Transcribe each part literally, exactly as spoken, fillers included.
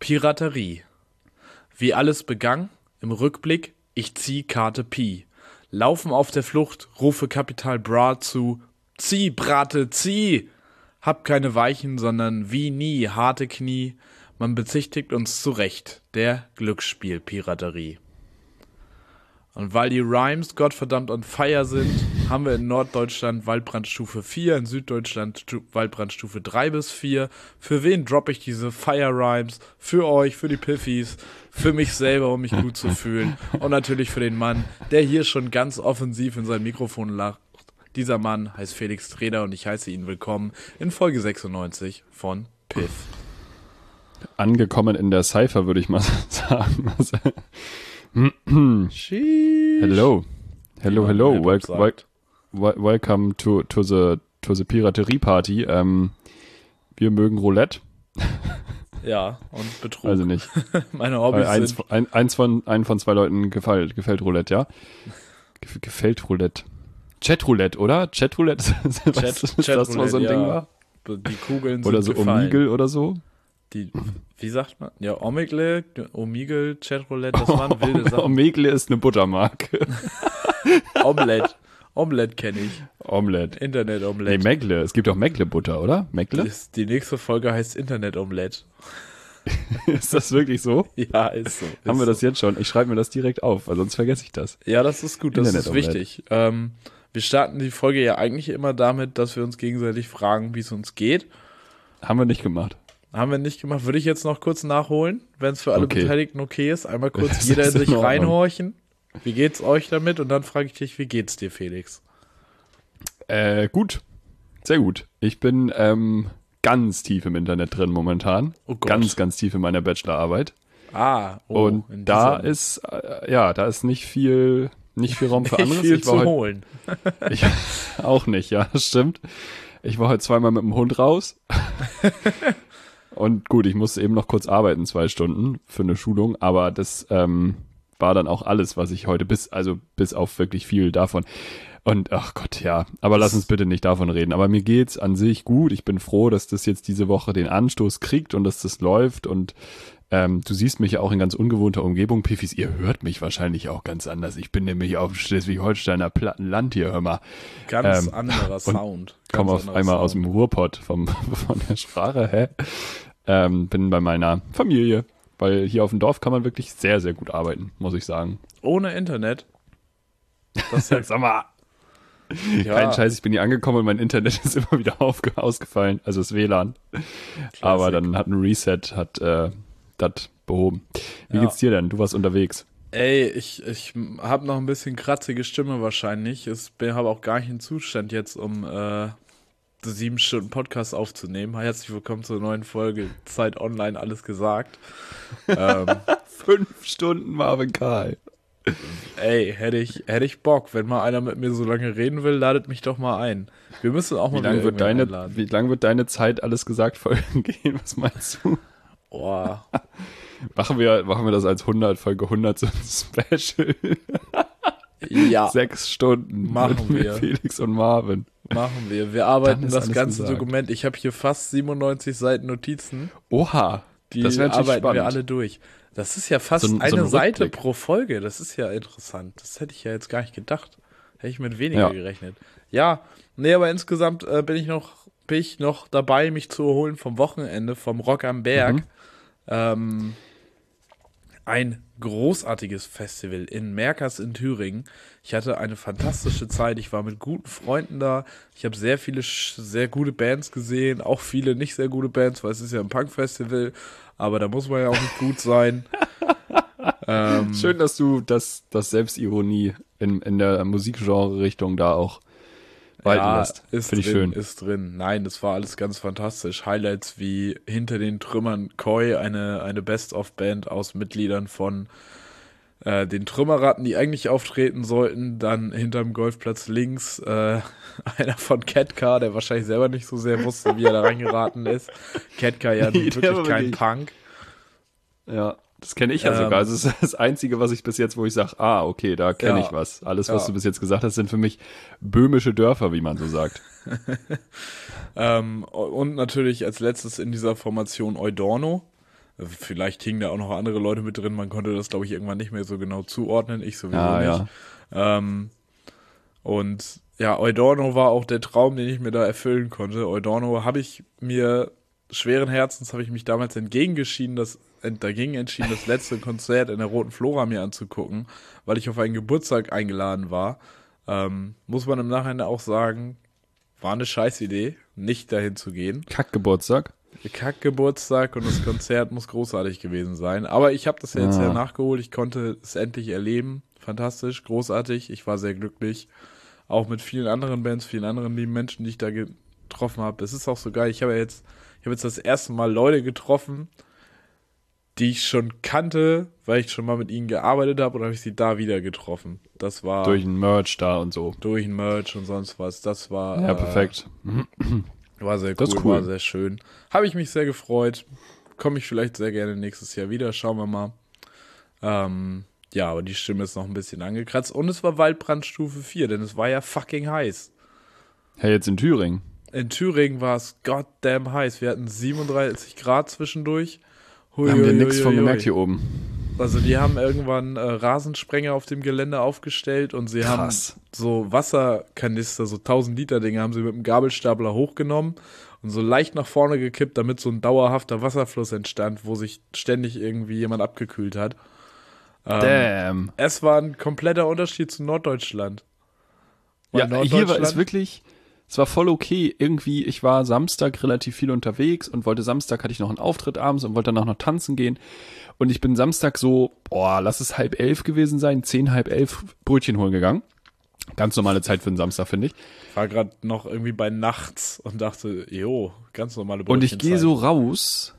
Piraterie. Wie alles begann, im Rückblick, ich zieh Karte Pi. Laufen auf der Flucht, rufe Kapital Bra zu, zieh, Brate, zieh! Hab keine Weichen, sondern wie nie harte Knie, man bezichtigt uns zu Recht der Glücksspielpiraterie. Und weil die Rhymes gottverdammt on fire sind, haben wir in Norddeutschland Waldbrandstufe vier, in Süddeutschland Stu- Waldbrandstufe drei bis vier. Für wen droppe ich diese Fire Rhymes? Für euch, für die Piffys, für mich selber, um mich gut zu fühlen. Und natürlich für den Mann, der hier schon ganz offensiv in sein Mikrofon lacht. Dieser Mann heißt Felix Treder und ich heiße ihn willkommen in Folge sechsundneunzig von Piff. Angekommen in der Cypher, würde ich mal sagen. Sheesh. Hello. Hello, Wie man hello. im Wel Hip-Hop wel sagt. wel welcome to, to the, to the Piraterie-Party. Ähm, wir mögen Roulette. Ja, und Betrug. Also nicht. Meine Hobbys Weil eins, sind... ein, eins von, einen von zwei Leuten gefällt, gefällt Roulette, ja? Gef, gefällt Roulette. Chatroulette, oder? Chatroulette? Chat, Weißt du, dass das mal so ein ja. Ding war? Die Kugeln Oder sind so gefallen. Omegle oder so? Die, wie sagt man? Ja, Omegle, Omegle, Chatroulette, das waren wilde Sachen. Omegle ist eine Buttermarke. Omelette. Omelette kenne ich. Omelette. Nee, Internet-Omelette. Meckle. Es gibt auch Meckle-Butter, oder? Meckle? Ist- Die nächste Folge heißt Internet-Omelette. Ist das wirklich so? Ja, ist so. Haben ist wir das so. jetzt schon? Ich schreibe mir das direkt auf, weil sonst vergesse ich das. Ja, das ist gut, das ist Internet-Omelette. wichtig. Ähm, wir starten die Folge ja eigentlich immer damit, dass wir uns gegenseitig fragen, wie es uns geht. Haben wir nicht gemacht. Haben wir nicht gemacht. Würde ich jetzt noch kurz nachholen, wenn es für alle Okay. Beteiligten okay ist. Einmal kurz Das jeder in ist in sich Ordnung. reinhorchen. Wie geht's euch damit? Und dann frage ich dich, wie geht's dir, Felix? Äh, gut. Sehr gut. Ich bin ähm, ganz tief im Internet drin momentan. Oh Gott. Ganz, ganz tief in meiner Bachelorarbeit. Ah, oh, Und in da dieser- ist, äh, ja, da ist nicht viel, nicht viel Raum für nicht anderes. viel ich war zu heute, holen. ich, auch nicht, ja, das stimmt. Ich war heute zweimal mit dem Hund raus. Und gut, ich musste eben noch kurz arbeiten, zwei Stunden für eine Schulung, aber das ähm, war dann auch alles, was ich heute bis, also bis auf wirklich viel davon. Und ach Gott, ja, aber lass uns bitte nicht davon reden. Aber mir geht's an sich gut. Ich bin froh, dass das jetzt diese Woche den Anstoß kriegt und dass das läuft. Und ähm, du siehst mich ja auch in ganz ungewohnter Umgebung. Piffis, ihr hört mich wahrscheinlich auch ganz anders. Ich bin nämlich auf Schleswig-Holsteiner Plattenland hier, hör mal. Ganz Ähm, anderer Sound. Komm Ganz auf anderer einmal Sound. aus dem Ruhrpott vom, von der Sprache, hä? Ähm, bin bei meiner Familie, weil hier auf dem Dorf kann man wirklich sehr, sehr gut arbeiten, muss ich sagen. Ohne Internet. Das ist ja, Sag mal, ja, kein Scheiß, ich bin hier angekommen und mein Internet ist immer wieder aufge ausgefallen, also das W L A N. Aber dann hat ein Reset, hat äh, das behoben. Wie Ja. geht's dir denn? Du warst unterwegs. Ey, ich, ich habe noch ein bisschen kratzige Stimme wahrscheinlich. Ich habe auch gar nicht den Zustand jetzt, um äh, sieben Stunden Podcast aufzunehmen. Herzlich willkommen zur neuen Folge Zeit Online, alles gesagt. ähm, Fünf Stunden Marvin Karl. ey, hätte ich, hätte ich Bock. Wenn mal einer mit mir so lange reden will, ladet mich doch mal ein. Wir müssen auch mal Wie lang wieder wird irgendwen deine, einladen. wie lang wird deine Zeit alles gesagt Folgen gehen? Was meinst du? Oh, Machen wir, machen wir das als hundert, Folge hundert so ein Special. ja, Sechs Stunden Machen mit mir, wir. Felix und Marvin. machen wir. Wir arbeiten Dann ist das alles ganze gesagt. Dokument. Ich habe hier fast siebenundneunzig Seiten Notizen. Oha, Die das wäre natürlich arbeiten spannend. wir alle durch. Das ist ja fast So ein- so eine ein Seite Rückblick. pro Folge. Das ist ja interessant. Das hätte ich ja jetzt gar nicht gedacht. Hätte ich mit weniger Ja. gerechnet. Ja, nee, aber insgesamt äh, bin ich noch bin ich noch dabei, mich zu erholen vom Wochenende, vom Rock am Berg. Mhm. Ähm, ein großartiges Festival in Merkers in Thüringen. Ich hatte eine fantastische Zeit. Ich war mit guten Freunden da. Ich habe sehr viele sch- sehr gute Bands gesehen, auch viele nicht sehr gute Bands, weil es ist ja ein Punk-Festival. Aber da muss man ja auch nicht gut sein. ähm, Schön, dass du das, das Selbstironie in, in der Musikgenre-Richtung da auch walten ja, lässt. ist Finde ich drin, schön. ist drin. Nein, das war alles ganz fantastisch. Highlights wie Hinter den Trümmern Koi, eine, eine Best-of-Band aus Mitgliedern von äh, den Trümmerratten, die eigentlich auftreten sollten. Dann hinterm Golfplatz links äh, einer von Ketka, der wahrscheinlich selber nicht so sehr wusste, wie er da reingeraten ist. Ketka ja Nee, nun der wirklich war kein wirklich- Punk. Ja, das kenne ich ja Ähm, sogar. Also es ist das Einzige, was ich bis jetzt, wo ich sage, ah, okay, da kenne Ja. ich was. Alles, was Ja. du bis jetzt gesagt hast, sind für mich böhmische Dörfer, wie man so sagt. Ähm, und natürlich als letztes in dieser Formation Eudorno. Also vielleicht hingen da auch noch andere Leute mit drin, man konnte das, glaube ich, irgendwann nicht mehr so genau zuordnen, ich sowieso Ah, nicht. ja. Ähm, und ja, Eudorno war auch der Traum, den ich mir da erfüllen konnte. Eudorno habe ich mir, schweren Herzens habe ich mich damals entgegengeschieden, das, dagegen entschieden, das letzte Konzert in der Roten Flora mir anzugucken, weil ich auf einen Geburtstag eingeladen war. Ähm, muss man im Nachhinein auch sagen, war eine Scheißidee, nicht dahin zu gehen. Kackgeburtstag. Kackgeburtstag und das Konzert muss großartig gewesen sein. Aber ich habe das ja jetzt Ah. ja nachgeholt, ich konnte es endlich erleben. Fantastisch, großartig, ich war sehr glücklich. Auch mit vielen anderen Bands, vielen anderen lieben Menschen, die ich da getroffen habe. Das ist auch so geil. Ich habe ja jetzt, ich habe jetzt das erste Mal Leute getroffen, die ich schon kannte, weil ich schon mal mit ihnen gearbeitet habe, und habe ich sie da wieder getroffen. Das war Durch ein Merch da und so. durch ein Merch und sonst was. Das war Ja, äh, perfekt. war sehr Das cool, ist cool. war sehr schön. Habe ich mich sehr gefreut. Komme ich vielleicht sehr gerne nächstes Jahr wieder. Schauen wir mal. Ähm, ja, aber die Stimme ist noch ein bisschen angekratzt. Und es war Waldbrandstufe vier, denn es war ja fucking heiß. Hey, jetzt in Thüringen. In Thüringen war es goddamn heiß. Wir hatten siebenunddreißig Grad zwischendurch. Hui, Haben wir hui, nichts hui, von hui. gemerkt hier oben. Also die haben irgendwann äh, Rasensprenger auf dem Gelände aufgestellt und sie Krass. haben so Wasserkanister, so tausend Liter Dinge, haben sie mit dem Gabelstapler hochgenommen und so leicht nach vorne gekippt, damit so ein dauerhafter Wasserfluss entstand, wo sich ständig irgendwie jemand abgekühlt hat. Ähm, Damn. es war ein kompletter Unterschied zu Norddeutschland. Weil Ja, hier war es Norddeutschland- wirklich, es war voll okay. Irgendwie, ich war Samstag relativ viel unterwegs und wollte Samstag, hatte ich noch einen Auftritt abends und wollte danach noch tanzen gehen. Und ich bin Samstag so, boah, lass es halb elf gewesen sein, zehn, halb elf Brötchen holen gegangen. Ganz normale Zeit für einen Samstag, finde ich. Ich war gerade noch irgendwie bei nachts und dachte, jo, ganz normale Und ich gehe Brötchenzeit. so raus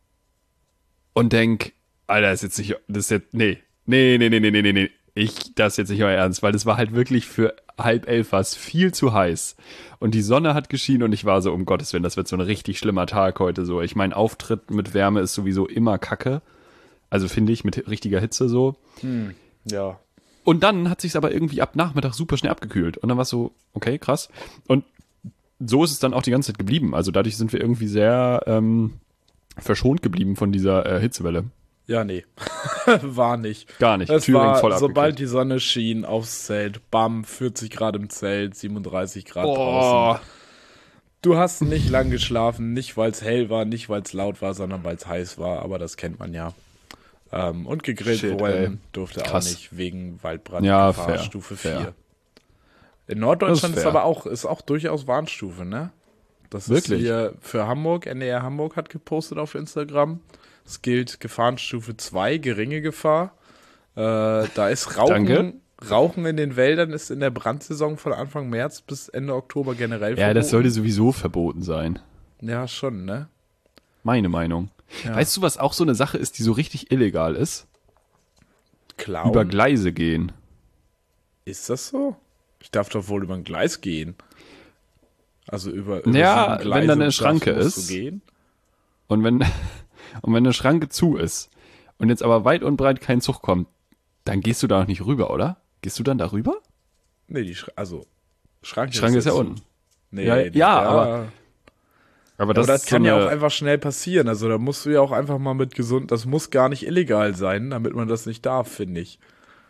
und denk, Alter, ist jetzt nicht, das ist jetzt, nee, nee, nee, nee, nee, nee, nee, nee. Ich, das ist jetzt nicht euer Ernst, weil das war halt wirklich für halb elf war es viel zu heiß. Und die Sonne hat geschienen und ich war so, um Gottes Willen, das wird so ein richtig schlimmer Tag heute so. Ich mein, Auftritt mit Wärme ist sowieso immer Kacke. Also finde ich, mit richtiger Hitze so. Ja. Und dann hat sich's aber irgendwie ab Nachmittag super schnell abgekühlt. Und dann war es so, okay, krass. Und so ist es dann auch die ganze Zeit geblieben. Also dadurch sind wir irgendwie sehr ähm, verschont geblieben von dieser äh, Hitzewelle. Ja, nee. War nicht. Gar nicht. Es Thüringen war, voll sobald abgekühlt. die Sonne schien aufs Zelt, bam, vierzig Grad im Zelt, siebenunddreißig Grad Oh, draußen. Du hast nicht lang geschlafen, nicht weil es hell war, nicht weil es laut war, sondern weil es heiß war, aber das kennt man ja. Ähm, und gegrillt Shit, wollen ey. durfte Krass. auch nicht wegen Waldbrand Ja, fair, Stufe fair. vier. In Norddeutschland Das ist, ist fair. aber auch, ist auch durchaus Warnstufe, ne? Das Wirklich? ist hier für Hamburg, N D R Hamburg hat gepostet auf Instagram. Es gilt Gefahrenstufe zwei, geringe Gefahr. Äh, da ist Rauchen, Danke. Rauchen in den Wäldern ist in der Brandsaison von Anfang März bis Ende Oktober generell ja, verboten. das sollte sowieso verboten sein. Ja, schon, ne? Meine Meinung. Ja. Weißt du, was auch so eine Sache ist, die so richtig illegal ist? Klauen? Über Gleise gehen. Ist das so? Ich darf doch wohl über ein Gleis gehen. Also über, über Ja, sieben wenn da eine darf- Schranke musst du ist. Gehen? Und wenn, und wenn eine Schranke zu ist und jetzt aber weit und breit kein Zug kommt, dann gehst du da noch nicht rüber, oder? Gehst du dann da rüber? Nee, die Schranke, also Schranke, Die Schranke ist ja jetzt- unten. Nee, Ja, die- ja, aber- Aber Aber das ist kann so ja eine- auch einfach schnell passieren. Also da musst du ja auch einfach mal mit gesund, das muss gar nicht illegal sein, damit man das nicht darf, finde ich.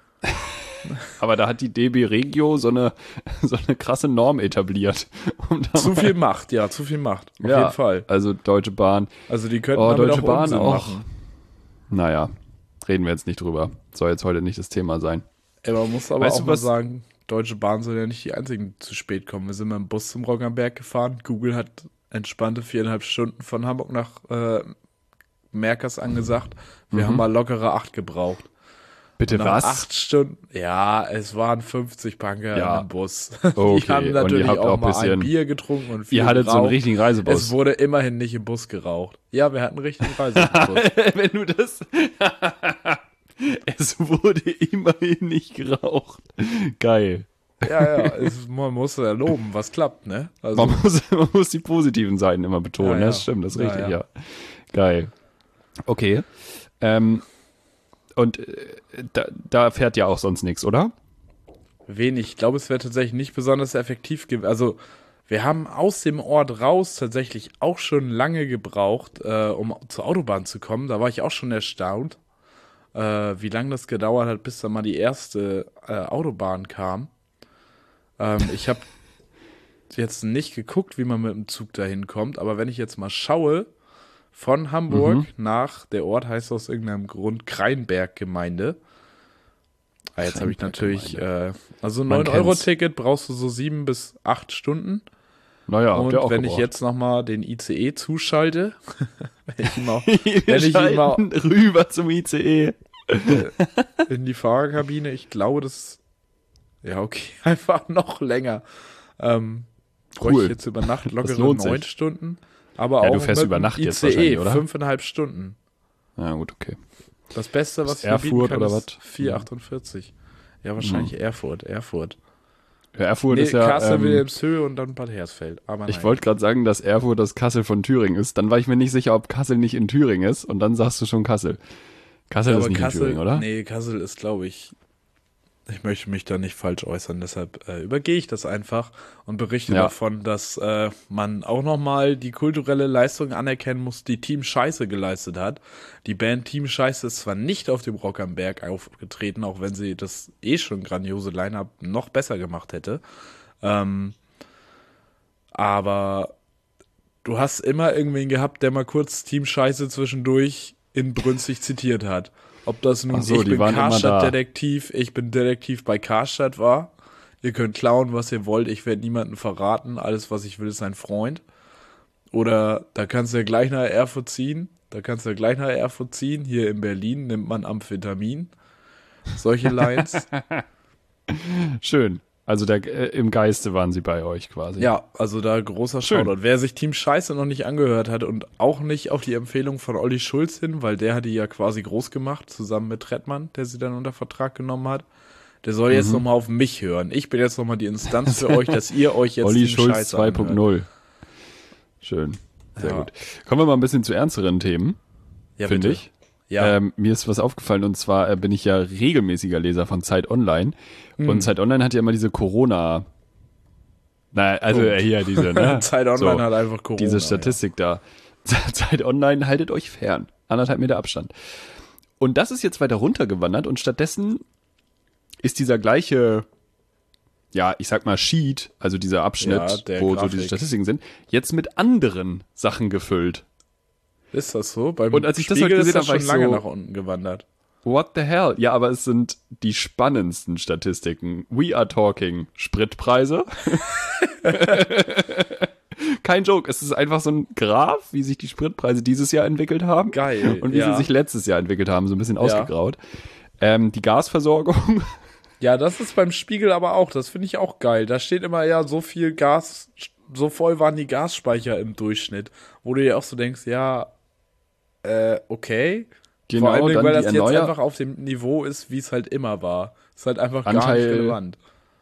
Aber da hat die D B Regio so eine, so eine krasse Norm etabliert. Um da Zu mal- viel Macht, ja, zu viel Macht. Auf ja, jeden Fall. Also Deutsche Bahn. Also die könnten Oh, damit Deutsche auch Bahn Unsinn auch. machen. Naja, reden wir jetzt nicht drüber. Soll jetzt heute nicht das Thema sein. Ey, man muss aber Weißt auch du, mal was- sagen, Deutsche Bahn soll ja nicht die einzigen die zu spät kommen. Wir sind mit dem Bus zum Roggenberg gefahren. Google hat entspannte viereinhalb Stunden von Hamburg nach äh, Merkers angesagt. Wir haben mal lockere acht gebraucht. Bitte Nach was? acht Stunden, ja, es waren fünfzig Punker Ja. im Bus. Okay, Die haben und natürlich ihr habt auch auch mal bisschen- ein Bier getrunken und viel Ihr hattet so einen geraucht. richtigen Reisebus. Es wurde immerhin nicht im Bus geraucht. Ja, wir hatten einen richtigen Reisebus. Wenn du das. Es wurde immerhin nicht geraucht. Geil. ja, ja, es, man muss ja loben, was klappt, ne? Also, Man muss, man muss die positiven Seiten immer betonen. Ja, ja. Das stimmt, das ist Ja, richtig, ja. ja. Geil. Okay. Ähm, und äh, da, da fährt ja auch sonst nichts, oder? wenig. Ich glaube, es wäre tatsächlich nicht besonders effektiv gewesen. Also, Wir haben aus dem Ort raus tatsächlich auch schon lange gebraucht, äh, um zur Autobahn zu kommen. Da war ich auch schon erstaunt, äh, wie lange das gedauert hat, bis da mal die erste äh, Autobahn kam. Ähm, ich habe jetzt nicht geguckt, wie man mit dem Zug dahin kommt, aber wenn ich jetzt mal schaue, von Hamburg Mhm. nach, der Ort heißt aus irgendeinem Grund Kreinberg-Gemeinde. Ah, jetzt habe ich natürlich, äh, also ein Man neun Euro Ticket brauchst du so sieben bis acht Stunden. Naja, habt Und ihr auch wenn ich gebraucht. jetzt nochmal den I C E zuschalte, wenn ich ihn mal Wir wenn ich ihn mal schalten rüber zum I C E. in die Fahrerkabine, ich glaube, das, ja, okay, einfach noch länger. Ähm, bräuchte Cool. ich jetzt über Nacht lockere lohnt neun sich. Stunden. Aber Ja, auch du fährst mit über dem Nacht jetzt I C E, wahrscheinlich, oder? fünfeinhalb Stunden. Na gut, okay. Das Beste, was Bis ich mir bieten Erfurt kann, oder ist was? vier achtundvierzig. Ja, wahrscheinlich Erfurt, Erfurt. Ja, Erfurt Nee, ist ja. Kassel, Ähm, Wilhelmshöhe und dann Bad Hersfeld. Aber ich nein. wollte gerade sagen, dass Erfurt das Kassel von Thüringen ist. Dann war ich mir nicht sicher, ob Kassel nicht in Thüringen ist. Und dann sagst du schon Kassel. Kassel Ja, ist aber nicht Kassel, in Thüringen, oder? Nee, Kassel ist, glaube ich, ich möchte mich da nicht falsch äußern, deshalb äh, übergehe ich das einfach und berichte Ja. davon, dass äh, man auch nochmal die kulturelle Leistung anerkennen muss, die Team Scheiße geleistet hat. Die Band Team Scheiße ist zwar nicht auf dem Rock am Berg aufgetreten, auch wenn sie das eh schon grandiose Line-Up noch besser gemacht hätte. Ähm, aber du hast immer irgendwen gehabt, der mal kurz Team Scheiße zwischendurch inbrünstig zitiert hat. Ob das nun Ach so, ich die bin waren immer da. Karstadt-Detektiv, ich bin Detektiv bei Karstadt war. Ihr könnt klauen, was ihr wollt, ich werde niemanden verraten. Alles, was ich will, ist ein Freund. Oder da kannst du ja gleich nach Erfurt ziehen. Da kannst du ja gleich nach Erfurt ziehen. Hier in Berlin nimmt man Amphetamin. Solche Lines. Schön. Also der, äh, im Geiste waren sie bei euch quasi. Ja, also da großer Schön. Shoutout. Wer sich Team Scheiße noch nicht angehört hat und auch nicht auf die Empfehlung von Olli Schulz hin, weil der hat die ja quasi groß gemacht, zusammen mit Trettmann, der sie dann unter Vertrag genommen hat, der soll jetzt Mhm. nochmal auf mich hören. Ich bin jetzt nochmal die Instanz für euch, dass ihr euch jetzt Olli Team Schulz Scheiße zwei Punkt anhört. null. Schön. Sehr Ja. gut. Kommen wir mal ein bisschen zu ernsteren Themen, Ja, finde bitte. ich. Ja, Ähm, mir ist was aufgefallen und zwar äh, bin ich ja regelmäßiger Leser von Zeit Online. Hm. Und Zeit Online hat ja immer diese Corona. Naja, also Punkt. äh, hier diese, ne? Zeit Online so, hat einfach Corona. diese Statistik da. Zeit Online, haltet euch fern. Anderthalb Meter Abstand. Und das ist jetzt weiter runtergewandert und stattdessen ist dieser gleiche, ja, ich sag mal Sheet, also dieser Abschnitt, Ja, der wo so Grafik. diese Statistiken sind, jetzt mit anderen Sachen gefüllt. Ja. Ist das so? Beim Und als ich das Spiegel heute gesehen ist das habe, war schon ich lange so- nach unten gewandert. What the hell? Ja, aber es sind die spannendsten Statistiken. We are talking Spritpreise. Kein Joke, es ist einfach so ein Graph, wie sich die Spritpreise dieses Jahr entwickelt haben. Geil, Und wie ja. sie sich letztes Jahr entwickelt haben, so ein bisschen ausgegraut. Ähm, die Gasversorgung. Ja, das ist beim Spiegel aber auch, das finde ich auch geil. Da steht immer ja so viel Gas, so voll waren die Gasspeicher im Durchschnitt, wo du dir auch so denkst, ja, äh, okay. Vor allem, dann weil die das jetzt Erneuer- einfach auf dem Niveau ist, wie es halt immer war. Ist halt einfach gar Anteil- nicht relevant.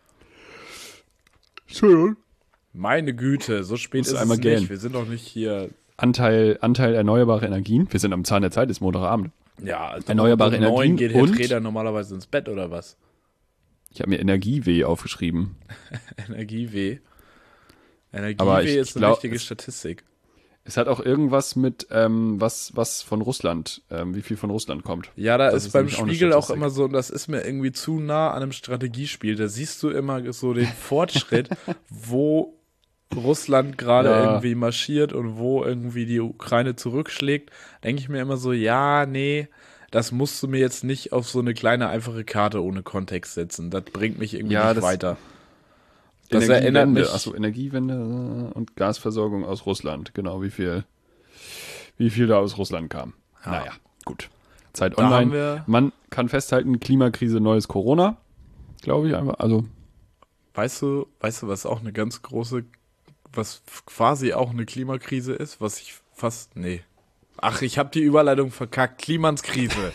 Schön. Meine Güte, so spät Musst ist es einmal nicht. gähnen. Wir sind doch nicht hier. Anteil, Anteil erneuerbare Energien. Wir sind am Zahn der Zeit, ist Montagabend. Ja, also Erneuerbare um neun Energien geht Herr und- Träder normalerweise ins Bett oder was? Ich habe mir Energieweh aufgeschrieben. Energieweh. Aber Energieweh ich ist eine glaub, wichtige es- Statistik. Es hat auch irgendwas mit, ähm, was, was von Russland, ähm, wie viel von Russland kommt. Ja, da Das ist, ist beim nämlich auch eine Spiegel auch Statistik. immer so, und das ist mir irgendwie zu nah an einem Strategiespiel. Da siehst du immer so den Fortschritt, wo Russland gerade Ja. irgendwie marschiert und wo irgendwie die Ukraine zurückschlägt. Denke ich mir immer so, ja, nee, das musst du mir jetzt nicht auf so eine kleine, einfache Karte ohne Kontext setzen. Das bringt mich irgendwie Ja, nicht das- weiter. Das erinnert mich. Achso, Energiewende und Gasversorgung aus Russland. Genau, wie viel, wie viel da aus Russland kam. Ja. Naja, gut. Zeit Da haben online. wir- Man kann festhalten, Klimakrise, neues Corona. Glaube ich einfach. Also, Weißt du, weißt du, was auch eine ganz große, was quasi auch eine Klimakrise ist, was ich fast, nee. Ach, ich habe die Überleitung verkackt. Klimanskrise.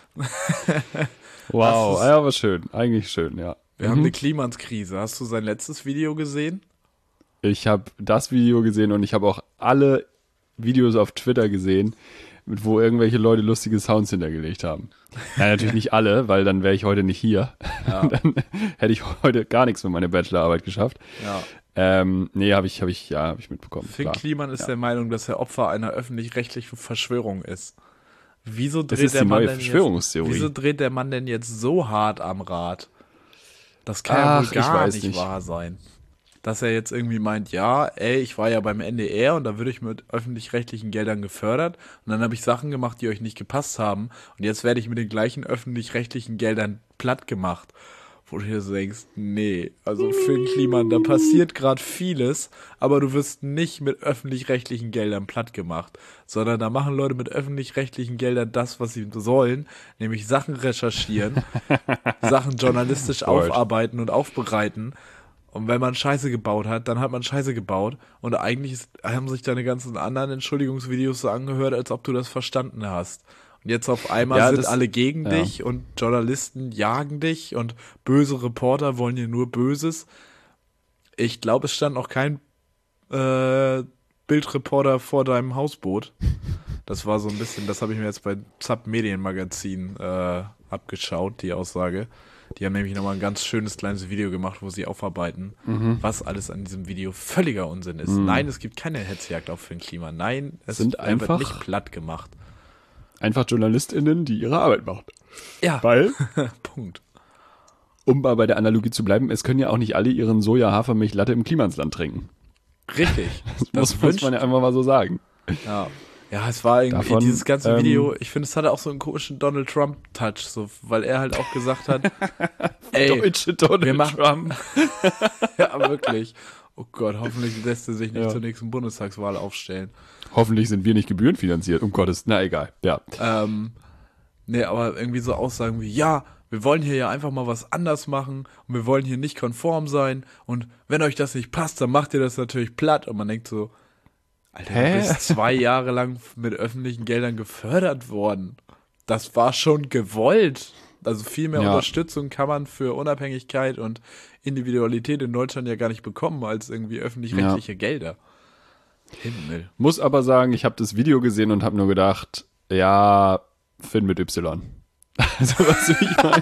wow. Das ist- Ja, aber schön. Eigentlich schön, ja. Wir haben eine Klimanskrise. Hast du sein letztes Video gesehen? Ich habe das Video gesehen und ich habe auch alle Videos auf Twitter gesehen. mit wo irgendwelche Leute lustige Sounds hintergelegt haben. Ja, natürlich nicht alle, weil dann wäre ich heute nicht hier. Ja. Dann hätte ich heute gar nichts mit meiner Bachelorarbeit geschafft. Ja. Ähm, nee, habe ich, habe ich, ja, habe ich mitbekommen. Finn klar. Kliman ist Ja. der Meinung, dass er Opfer einer öffentlich-rechtlichen Verschwörung ist. Wieso Das dreht ist der die Mann neue denn Verschwörungstheorie. jetzt, wieso dreht der Mann denn jetzt so hart am Rad? Das kann ja Ach, wohl ich gar weiß nicht, nicht. wahr sein. Dass er jetzt irgendwie meint, ja, ey, ich war ja beim N D R und da würde ich mit öffentlich-rechtlichen Geldern gefördert und dann habe ich Sachen gemacht, die euch nicht gepasst haben und jetzt werde ich mit den gleichen öffentlich-rechtlichen Geldern platt gemacht. Wo du dir so denkst, nee, also Finn Kliman, da passiert gerade vieles, aber du wirst nicht mit öffentlich-rechtlichen Geldern platt gemacht, sondern da machen Leute mit öffentlich-rechtlichen Geldern das, was sie sollen, nämlich Sachen recherchieren, Sachen journalistisch Gold. aufarbeiten und aufbereiten. Und wenn man Scheiße gebaut hat, dann hat man Scheiße gebaut. Und eigentlich ist, haben sich deine ganzen anderen Entschuldigungsvideos so angehört, als ob du das verstanden hast. Und jetzt auf einmal Ja, sind das- alle gegen ja. dich und Journalisten jagen dich und böse Reporter wollen dir nur Böses. Ich glaube, es stand noch kein äh, Bildreporter vor deinem Hausboot. Das war so ein bisschen, das habe ich mir jetzt bei Zapp Medienmagazin äh, abgeschaut, die Aussage. Die haben nämlich nochmal ein ganz schönes kleines Video gemacht, wo sie aufarbeiten, Mhm. was alles an diesem Video völliger Unsinn ist. Nein, es gibt keine Hetzjagd auf Finn Kliman. Nein, es Sind er einfach- wird nicht platt gemacht. Einfach JournalistInnen, die ihre Arbeit machen. Ja, Weil, Punkt. um mal bei der Analogie zu bleiben, es können ja auch nicht alle ihren Soja-Hafermilch-Latte im Klimansland trinken. Richtig. Das, Das muss, wünscht- muss man ja einfach mal so sagen. Ja. Ja, es war irgendwie Davon, dieses ganze ähm, Video, ich finde, es hatte auch so einen komischen Donald Trump-Touch, so, weil er halt auch gesagt hat, ey, Deutsche Donald wir machen- Trump. ja, wirklich. Oh Gott, hoffentlich lässt er sich nicht Ja. zur nächsten Bundestagswahl aufstellen. Hoffentlich sind wir nicht gebührenfinanziert. Um Gottes, na egal. Ja. Ähm, nee, aber irgendwie so Aussagen wie, ja, wir wollen hier ja einfach mal was anders machen und wir wollen hier nicht konform sein und wenn euch das nicht passt, dann macht ihr das natürlich platt und man denkt so, Alter, Hä? du bist zwei Jahre lang mit öffentlichen Geldern gefördert worden. Das war schon gewollt. Also viel mehr Ja. Unterstützung kann man für Unabhängigkeit und Individualität in Deutschland ja gar nicht bekommen als irgendwie öffentlich-rechtliche Gelder. Himmel. Muss aber sagen, ich habe das Video gesehen und habe nur gedacht, ja, Finn mit Y. Also, was ich meine,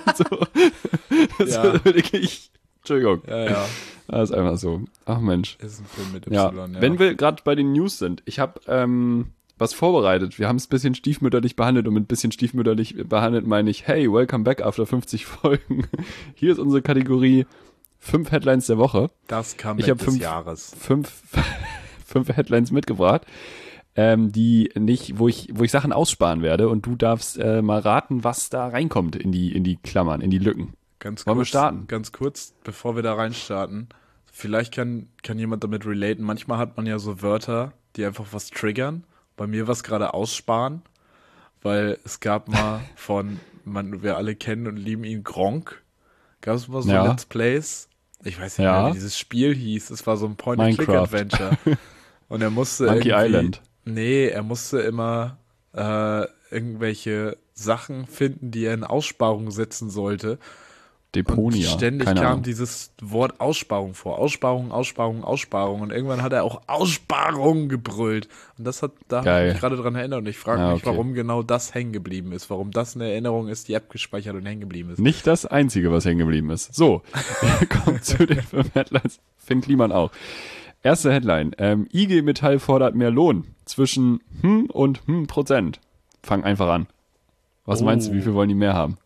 so. Das Ja. ist wirklich, Entschuldigung, Ja, ja. das ist einfach so. Ach Mensch. Ist ein Film mit Ja, Y, ja. wenn wir gerade bei den News sind, ich habe ähm, was vorbereitet. Wir haben es ein bisschen stiefmütterlich behandelt und mit ein bisschen stiefmütterlich behandelt meine ich, hey, welcome back after fünfzig Folgen. Hier ist unsere Kategorie fünf Headlines der Woche. Das kam Ich hab des fünf- Jahres. Fünf, fünf Headlines mitgebracht, ähm, die nicht, wo ich, wo ich Sachen aussparen werde und du darfst äh, mal raten, was da reinkommt in die, in die Klammern, in die Lücken. Ganz Wollen wir kurz, starten? Ganz kurz, bevor wir da reinstarten. Vielleicht kann, kann jemand damit relaten. Manchmal hat man ja so Wörter, die einfach was triggern. Bei mir war es gerade aussparen, weil es gab mal von, man, wir alle kennen und lieben ihn, Gronk. Gab es mal so Ja. Let's Plays? Ich weiß nicht Ja. mehr, wie dieses Spiel hieß. Es war so ein Minecraft. Point-and-Click-Adventure. Und er musste Monkey irgendwie, Island. Nee, er musste immer äh, irgendwelche Sachen finden, die er in Aussparung setzen sollte. Deponia. Und ständig keine kam Ahnung. dieses Wort Aussparung vor. Aussparung, Aussparung, Aussparung. Und irgendwann hat er auch Aussparung gebrüllt. Und das hat, da habe Geil. ich mich gerade dran erinnert. Und ich frage Ah, mich, okay. warum genau das hängen geblieben ist. Warum das eine Erinnerung ist, die abgespeichert und hängen geblieben ist. Nicht das Einzige, was hängen geblieben ist. So, wir kommen zu den fünf Headlines. Finn Kliman auch. Erste Headline. Ähm, I G Metall fordert mehr Lohn zwischen hm und hm Prozent. Fang einfach an. Was Oh. meinst du, wie viel wollen die mehr haben?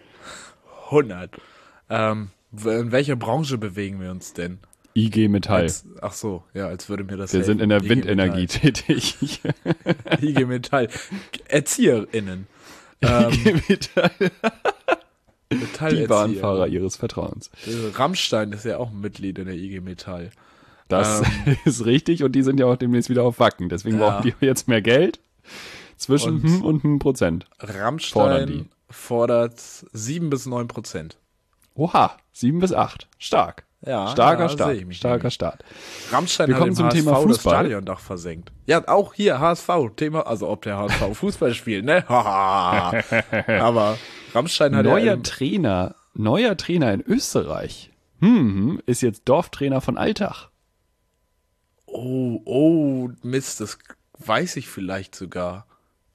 hundert. Ähm, in welcher Branche bewegen wir uns denn? I G Metall. Als, ach so, ja, als würde mir das Wir sind in der helfen. Windenergie tätig. I G Metall. ErzieherInnen. Ähm, I G Metall. Die Metallerzieher. Bahnfahrer ihres Vertrauens. Äh, Rammstein ist ja auch ein Mitglied in der I G Metall. Das Ähm. ist richtig und die sind ja auch demnächst wieder auf Wacken. Deswegen Ja. brauchen die jetzt mehr Geld. Zwischen Und- hm und hm Prozent. Fordern Rammstein die. fordert sieben bis neun Prozent. Oha, sieben bis acht. Stark. Ja, Starker ja, Start. sehe ich mich Starker nämlich. Start. Rammstein Wir hat kommen im zum H S V Thema das Fußball. Stadiondach versenkt. Ja, auch hier H S V. Thema, also ob der H S V Fußball spielt, ne? Haha. Aber Rammstein hat ja Neuer im, Trainer, neuer Trainer in Österreich. Hm, ist jetzt Dorftrainer von Altach. Oh, oh, Mist, das weiß ich vielleicht sogar.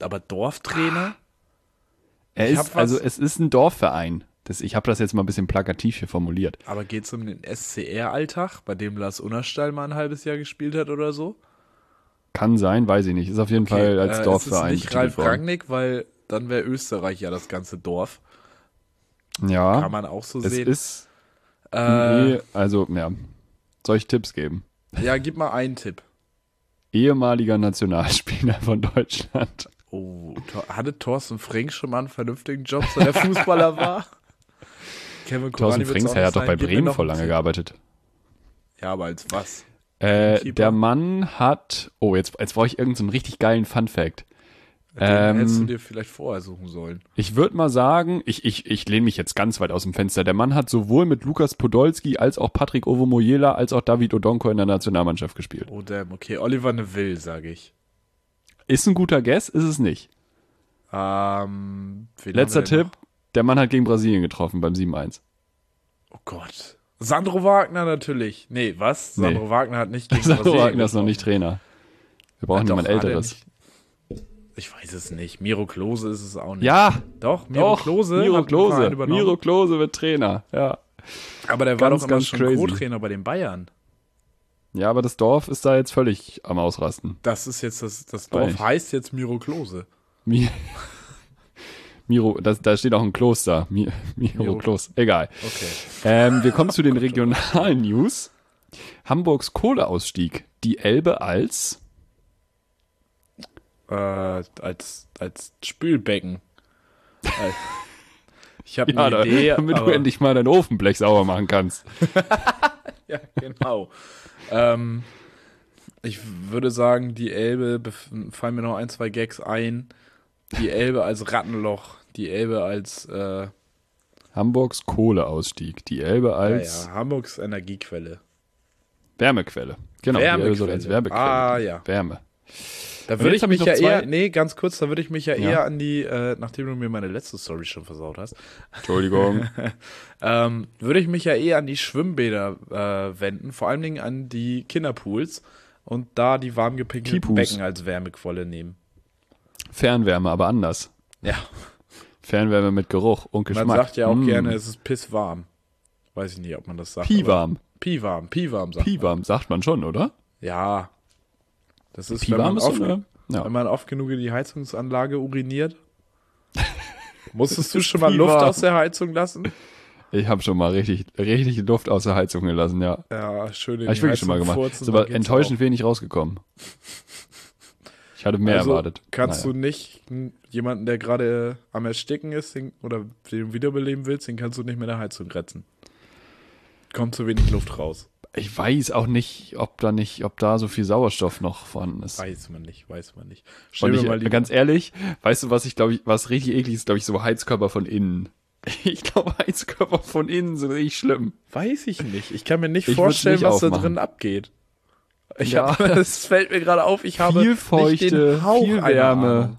aber Dorftrainer? Er Ich hab ist, was- also es ist ein Dorfverein. Das, ich habe das jetzt mal ein bisschen plakativ hier formuliert. Aber geht's um den S C R-Alltag, bei dem Lars Unnerstein mal ein halbes Jahr gespielt hat oder so? Kann sein, weiß ich nicht. Ist auf jeden Fall als äh, Dorfverein ist es nicht Ralf betitelt worden. Rangnick, weil dann wäre Österreich ja das ganze Dorf. Ja, Kann man auch so es sehen. ist, äh, nee, also, ja, soll ich Tipps geben? ja, gib mal einen Tipp. Ehemaliger Nationalspieler von Deutschland. Oh, Tor- hatte Thorsten Frings schon mal einen vernünftigen Job, so der Fußballer war? Kevin Thorsten Kurani wird's Frings, auch er nicht hat doch sein. bei Gib mir Bremen noch vor einen lange Tipp. gearbeitet. Ja, aber als was? Äh, Keeper? der Mann hat, oh, jetzt, jetzt brauche ich irgendeinen so einen richtig geilen Fun-Fact. Den Ähm, hättest du dir vielleicht vorher suchen sollen. Ich würde mal sagen, ich, ich, ich lehne mich jetzt ganz weit aus dem Fenster. Der Mann hat sowohl mit Lukas Podolski als auch Patrick Ovomoyela als auch David Odonko in der Nationalmannschaft gespielt. Oh, damn, okay. Oliver Neville, sage ich. Ist ein guter Guess, ist es nicht. Ähm, wen Letzter haben wir denn Tipp, der Mann hat gegen Brasilien getroffen beim sieben eins. noch? Oh Gott. Sandro Wagner natürlich. Nee, was? Nee. Sandro Wagner hat nicht gegen Sandro Brasilien Wagner ist noch getroffen. nicht Trainer. Wir brauchen Ah, jemand doch, hat er Älteres. nicht. Ich weiß es nicht. Miro Klose ist es auch nicht. Ja, Doch, Miro doch, Klose Miro hat den Verein Klose. übernommen. Miro Klose wird Trainer, ja. Aber der war Ganz, doch immer ganz schon crazy. Co-Trainer bei den Bayern. Ja, aber das Dorf ist da jetzt völlig am Ausrasten. Das ist jetzt, das, das Weiß Dorf ich. heißt jetzt Miro Klose. Mi Miro, das, da steht auch ein Kloster. Mi Miro, Miro- Kloster. Egal. Okay. Ähm, wir kommen zu den regionalen News. Hamburgs Kohleausstieg. Die Elbe als Äh, als, als Spülbecken. Äh, ich habe ja, eine da, Idee, damit aber, du endlich mal dein Ofenblech sauber machen kannst. Ja, genau. ähm, ich würde sagen, die Elbe, bef- fallen mir noch ein, zwei Gags ein. Die Elbe als Rattenloch, die Elbe als, äh, Hamburgs Kohleausstieg. Die Elbe ja, als ja, Hamburgs Energiequelle. Wärmequelle. Genau, die Elbe soll als Wärmequelle. Werbequelle. Ah, dienen. ja. Wärme. Da Und würde jetzt ich hab ich mich noch ja zwei- eher, nee, ganz kurz, da würde ich mich ja, Ja. eher an die, äh, nachdem du mir meine letzte Story schon versaut hast, Entschuldigung. ähm, würde ich mich ja eher an die Schwimmbäder äh, wenden, vor allen Dingen an die Kinderpools und da die warm gepinkelten Kipus. Becken als Wärmequelle nehmen. Fernwärme, aber anders. Ja, Fernwärme mit Geruch und Geschmack. man sagt ja auch Mm. gerne, es ist pisswarm. Weiß ich nicht, ob man das sagt. Piwarm. aber- Piwarm, Piwarm sagt man. Piwarm sagt man schon, oder? Ja. Das ist, wenn Piwarm man, ist so oft, eine, ja. wenn man oft genug in die Heizungsanlage uriniert. Musstest du schon mal Piwarm. Luft aus der Heizung lassen? Ich habe schon mal richtig, richtig Luft aus der Heizung gelassen, ja. Ja, schön in Habe die ich wirklich schon mal Heizung gemacht. furzen, Ist aber dann geht's enttäuschend wenig rausgekommen. Ich hatte auch. mehr also erwartet. Kannst Naja. du nicht n- jemanden, der gerade äh, am Ersticken ist den, oder den du wiederbeleben willst, den kannst du nicht mit der Heizung retten. Kommt zu wenig Luft raus. Ich weiß auch nicht, ob da nicht, ob da so viel Sauerstoff noch vorhanden ist. Weiß man nicht, weiß man nicht. Stell Und mir ich, mal die, ganz ehrlich, weißt du, was ich glaube ich, was richtig eklig ist, glaube ich, so Heizkörper von innen. Ich glaube, Heizkörper von innen sind richtig schlimm. weiß ich nicht. Ich kann mir nicht Ich würd's vorstellen, nicht was da aufmachen. drin abgeht. Ich Ja. hab, es fällt mir gerade auf, ich habe Viel nicht Feuchte, den Hauch viel einer Wärme. Ahnung.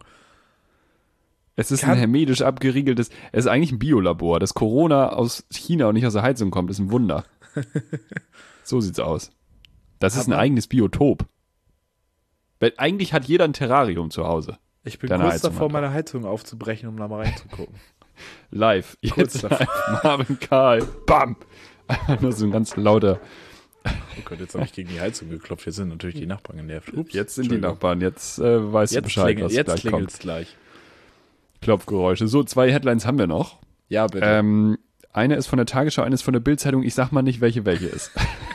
Es ist Kann- ein hermetisch abgeriegeltes, es ist eigentlich ein Biolabor. Dass Corona aus China und nicht aus der Heizung kommt, ist ein Wunder. So sieht's aus. Das ist ein Aber- eigenes Biotop. Weil eigentlich hat jeder ein Terrarium zu Hause. Ich bin Deine kurz Heizung davor, hat meine Heizung aufzubrechen, um da mal reinzugucken. Live. Kurz Jetzt davor. live. Marvin Karl. Bam. Einfach nur so ein ganz lauter. Oh Gott, jetzt habe ich gegen die Heizung geklopft. Jetzt sind natürlich die Nachbarn genervt. Ups, Jetzt sind die Entschuldigung. Nachbarn. Jetzt äh, weißt du Jetzt, Bescheid, klingel, was jetzt gleich klingelt's kommt. gleich. Klopfgeräusche. So, zwei Headlines haben wir noch. Ja, bitte. Ähm, eine ist von der Tagesschau, eine ist von der Bild-Zeitung. Ich sag mal nicht, welche welche ist.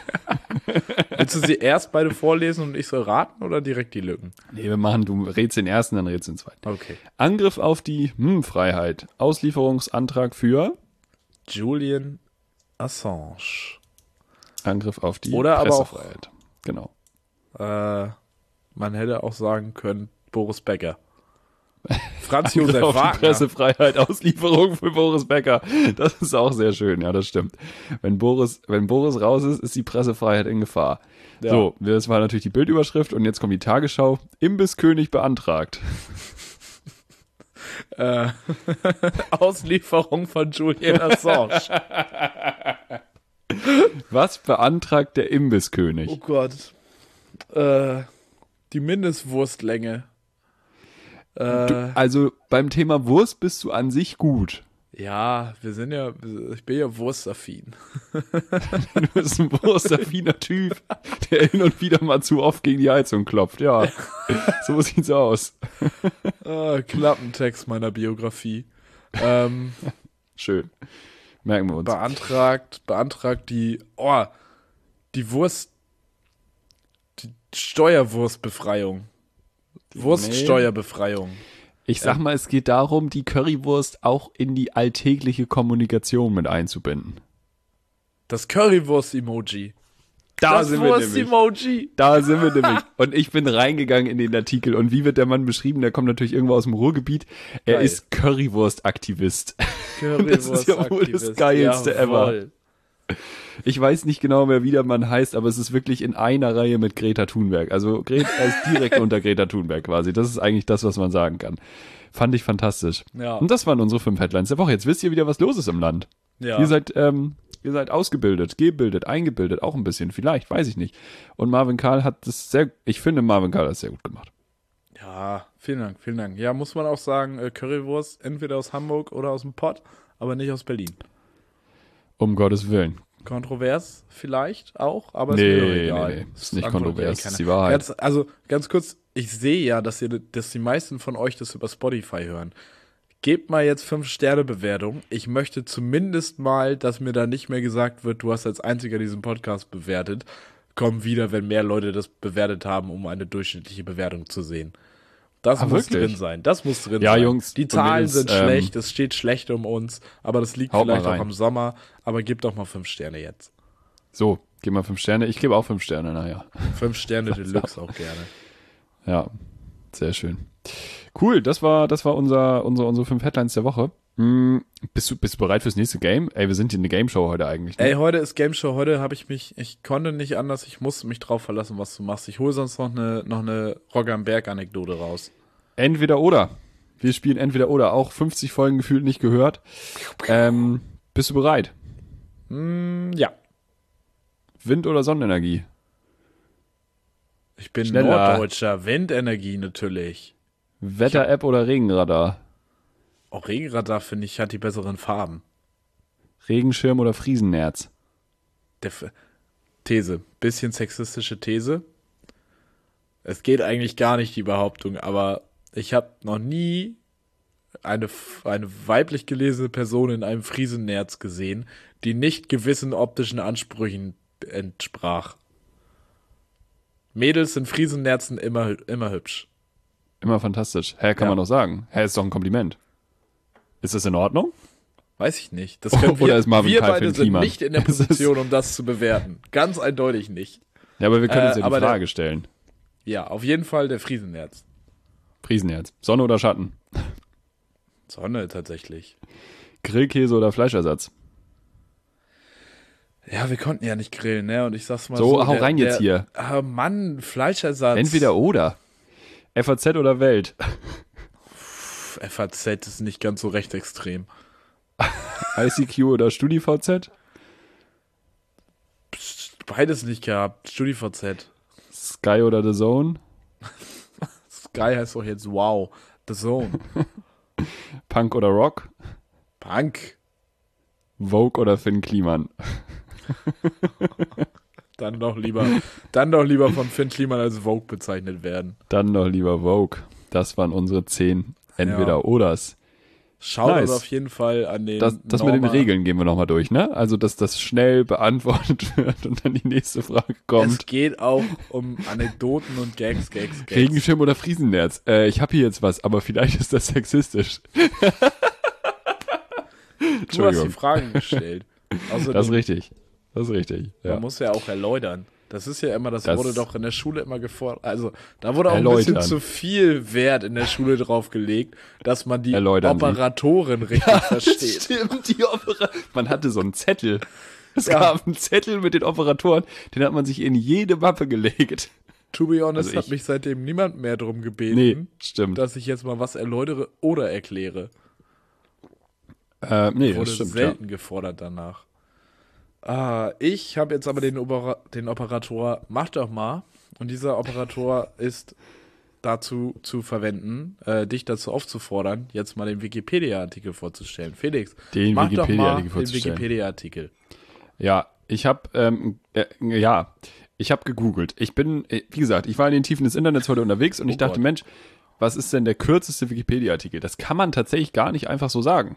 Willst du sie erst beide vorlesen und ich soll raten oder direkt die Lücken? Nee, wir machen, du rätst den ersten, dann rätst den zweiten. Okay. Angriff auf die hm, Freiheit. Auslieferungsantrag für Julian Assange. Angriff auf die Oder aber auch- Pressefreiheit. Genau. Äh, man hätte auch sagen können, Boris Becker. Franz Angriff Josef auf die Wagner. Pressefreiheit, Auslieferung für Boris Becker. Das ist auch sehr schön, ja, das stimmt. Wenn Boris, wenn Boris raus ist, ist die Pressefreiheit in Gefahr. Ja. So, das war natürlich die Bildüberschrift und jetzt kommt die Tagesschau. Imbisskönig beantragt. Äh, Auslieferung von Julian Assange. Was beantragt der Imbisskönig? Oh Gott. Äh, die Mindestwurstlänge. Äh, Du, also beim Thema Wurst bist du an sich gut. ja, wir sind ja, ich bin ja wurstaffin. Du bist ein wurstaffiner Typ, der hin und wieder mal zu oft gegen die Heizung klopft. Ja, so sieht's aus. Ah, Klappentext meiner Biografie. Ähm, Schön. Merken wir uns. beantragt, beantragt die, oh, die Wurst, die Steuerwurstbefreiung. Wurststeuerbefreiung. Ich sag mal, es geht darum, die Currywurst auch in die alltägliche Kommunikation mit einzubinden. Das Currywurst-Emoji. Da Das sind wir nämlich. Wurst-Emoji. Da sind wir nämlich. Und ich bin reingegangen in den Artikel. Und wie wird der Mann beschrieben? Der kommt natürlich irgendwo aus dem Ruhrgebiet. Er Geil. ist Currywurst-Aktivist. Das ist ja wohl das Currywurst-Aktivist. Geilste Jawohl. ever. Ich weiß nicht genau mehr, wie der Mann heißt, aber es ist wirklich in einer Reihe mit Greta Thunberg. Also Greta, er ist direkt unter Greta Thunberg quasi. Das ist eigentlich das, was man sagen kann. Fand ich fantastisch. Ja. Und das waren unsere fünf Headlines der Woche. Jetzt wisst ihr wieder, was los ist im Land. Ja. Ihr seid, ähm, ihr seid ausgebildet, gebildet, eingebildet, auch ein bisschen, vielleicht, weiß ich nicht. Und Marvin Karl hat das sehr, ich finde, Marvin Karl hat das sehr gut gemacht. Ja, vielen Dank, vielen Dank. Ja, muss man auch sagen, äh, Currywurst entweder aus Hamburg oder aus dem Pott, aber nicht aus Berlin. Um Gottes Willen. Kontrovers vielleicht auch, aber Nee, ist mir doch egal. nee, nee. Das Ist nicht antwortet kontrovers, eh keiner. ist die Wahrheit. Ganz, also ganz kurz, ich sehe ja, dass ihr, dass die meisten von euch das über Spotify hören. Gebt mal jetzt fünf Sterne Bewertung. Ich möchte zumindest mal, dass mir da nicht mehr gesagt wird, du hast als einziger diesen Podcast bewertet. Komm wieder, wenn mehr Leute das bewertet haben, um eine durchschnittliche Bewertung zu sehen. Das Ah, muss wirklich? drin sein. Das muss drin Ja, sein. Jungs, die und Zahlen mir ist, sind ähm, schlecht, es steht schlecht um uns, aber das liegt Haut mal vielleicht auch rein. am Sommer. Aber gebt doch mal fünf Sterne jetzt. So, gib mal fünf Sterne. Ich gebe auch fünf Sterne, naja. Fünf Sterne Deluxe auch gerne. Ja, sehr schön. Cool, das war, das war unser, unsere, unsere fünf Headlines der Woche. Hm, bist du, bist du bereit fürs nächste Game? Ey, wir sind hier in der Game Show heute eigentlich. Ne? Ey, heute ist Game Show. Heute habe ich mich, ich konnte nicht anders, ich musste mich drauf verlassen, was du machst. Ich hole sonst noch eine, noch eine Rock am Berg-Anekdote raus. Entweder oder. Wir spielen entweder oder. Auch fünfzig Folgen gefühlt nicht gehört. Ähm, bist du bereit? Mm, ja. Wind- oder Sonnenenergie? Ich bin Schneller. Norddeutscher. Windenergie natürlich. Wetter-App oder Regenradar? Auch Regenradar, finde ich, hat die besseren Farben. Regenschirm oder Friesennerz? Der F These. Bisschen sexistische These. Es geht eigentlich gar nicht, die Behauptung, aber ich habe noch nie eine, eine weiblich gelesene Person in einem Friesennerz gesehen, die nicht gewissen optischen Ansprüchen entsprach. Mädels in Friesennerzen immer, immer hübsch. Immer fantastisch. Hä, kann Ja. man doch sagen. Hä, ist doch ein Kompliment. Ist das in Ordnung? Weiß ich nicht. Das können wir, Oder ist Marvin wir Karl beide Finn sind Kliman? nicht in der Es ist- Position, um das zu bewerten. Ganz eindeutig nicht. Ja, aber wir können Äh, uns ja die aber der- Frage stellen. Ja, auf jeden Fall der Friesennerz. Friesennerz. Sonne oder Schatten? Sonne tatsächlich. Grillkäse oder Fleischersatz? Ja, wir konnten ja nicht grillen, ne? Und ich sag's mal So, so. hau der, rein jetzt der, hier. Ah, Mann, Fleischersatz. Entweder oder. F A Z oder Welt? Pff, F A Z ist nicht ganz so rechtsextrem. I C Q oder StudiVZ? Psst, beides nicht gehabt. StudiVZ. Sky oder The Zone? Sky heißt doch jetzt Wow. The Zone. Punk oder Rock? Punk. Vogue oder Finn Kliman? Dann doch lieber, dann doch lieber von Finn Kliman als Vogue bezeichnet werden. Dann doch lieber Vogue. Das waren unsere zehn Entweder-Oders. Schaut Nice. auf jeden Fall an den Das, das mit den Norma- Regeln gehen wir nochmal durch, ne? Also, dass das schnell beantwortet wird und dann die nächste Frage Es kommt. geht auch um Anekdoten und Gags, Gags, Gags. Regenschirm oder Friesennerz? Äh, ich habe hier jetzt was, aber vielleicht ist das sexistisch. Du hast die Fragen gestellt. Außerdem, Das ist richtig. Das ist richtig. Ja. man muss ja auch erläutern. Das ist ja immer, das, Das- wurde doch in der Schule immer gefordert. Also, da wurde auch ein Erläutern. bisschen zu viel Wert in der Schule drauf gelegt, dass man die Erläutern Sie. Operatoren richtig versteht. Stimmt, die Opera Man hatte so einen Zettel. Es Ja. gab einen Zettel mit den Operatoren, den hat man sich in jede Mappe gelegt. To be honest, Also hat ich- mich seitdem niemand mehr drum gebeten, Nee, stimmt. dass ich jetzt mal was erläutere oder erkläre. Äh, nee, Wurde das stimmt, ja. selten gefordert danach. Ah, ich habe jetzt aber den, Opera den Operator, mach doch mal. Und dieser Operator ist dazu zu verwenden, äh, dich dazu aufzufordern, jetzt mal den Wikipedia-Artikel vorzustellen. Felix, Den mach doch mal Wikipedia-Artikel den vorzustellen. Wikipedia-Artikel. Ja, ich habe, ähm, äh, ja, ich habe gegoogelt. Ich bin, äh, wie gesagt, ich war in den Tiefen des Internets heute unterwegs und Oh ich dachte, Gott. Mensch, was ist denn der kürzeste Wikipedia-Artikel? Das kann man tatsächlich gar nicht einfach so sagen.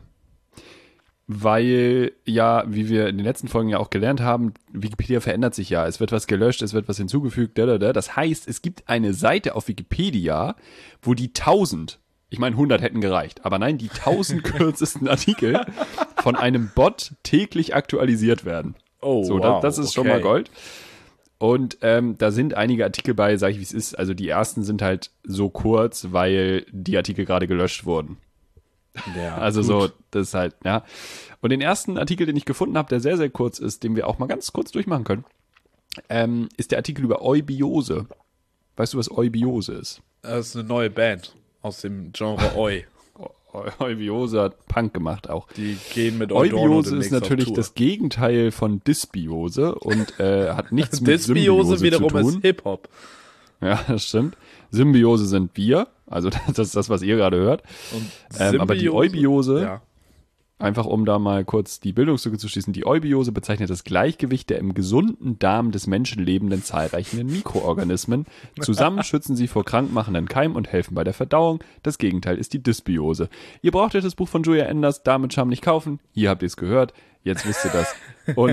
Weil ja, wie wir in den letzten Folgen ja auch gelernt haben, Wikipedia verändert sich ja. Es wird was gelöscht, es wird was hinzugefügt, da, da, da. Das heißt, es gibt eine Seite auf Wikipedia, wo die tausend, ich meine hundert hätten gereicht, aber nein, die tausend kürzesten Artikel von einem Bot täglich aktualisiert werden. Oh, So, wow, das, das ist schon okay. mal Gold. Und ähm, da sind einige Artikel bei, sag ich wie es ist, also die ersten sind halt so kurz, weil die Artikel gerade gelöscht wurden. Ja, Also gut. so, das ist halt, ja. Und den ersten Artikel, den ich gefunden habe, der sehr, sehr kurz ist, den wir auch mal ganz kurz durchmachen können, ähm, ist der Artikel über Eubiose. Weißt du, was Eubiose ist? Das ist eine neue Band aus dem Genre Oi. Eu- Eubiose hat Punk gemacht auch. Die gehen mit Eudorno Eubiose demnächst ist natürlich auf Tour. das Gegenteil von Dysbiose und äh, hat nichts mit Dysbiose Symbiose wiederum zu tun. ist Hip-Hop. Ja, das stimmt. Symbiose sind wir, also das ist das, was ihr gerade hört. Und Ähm, aber die Symbiose- Eubiose, Ja. einfach um da mal kurz die Bildungslücke zu schließen, die Eubiose bezeichnet das Gleichgewicht der im gesunden Darm des Menschen lebenden zahlreichen Mikroorganismen. Zusammen schützen sie vor krankmachenden Keimen und helfen bei der Verdauung. Das Gegenteil ist die Dysbiose. Ihr braucht euch das Buch von Julia Enders, Darm mit Charme nicht kaufen. Hier habt ihr es gehört, jetzt wisst ihr das. Und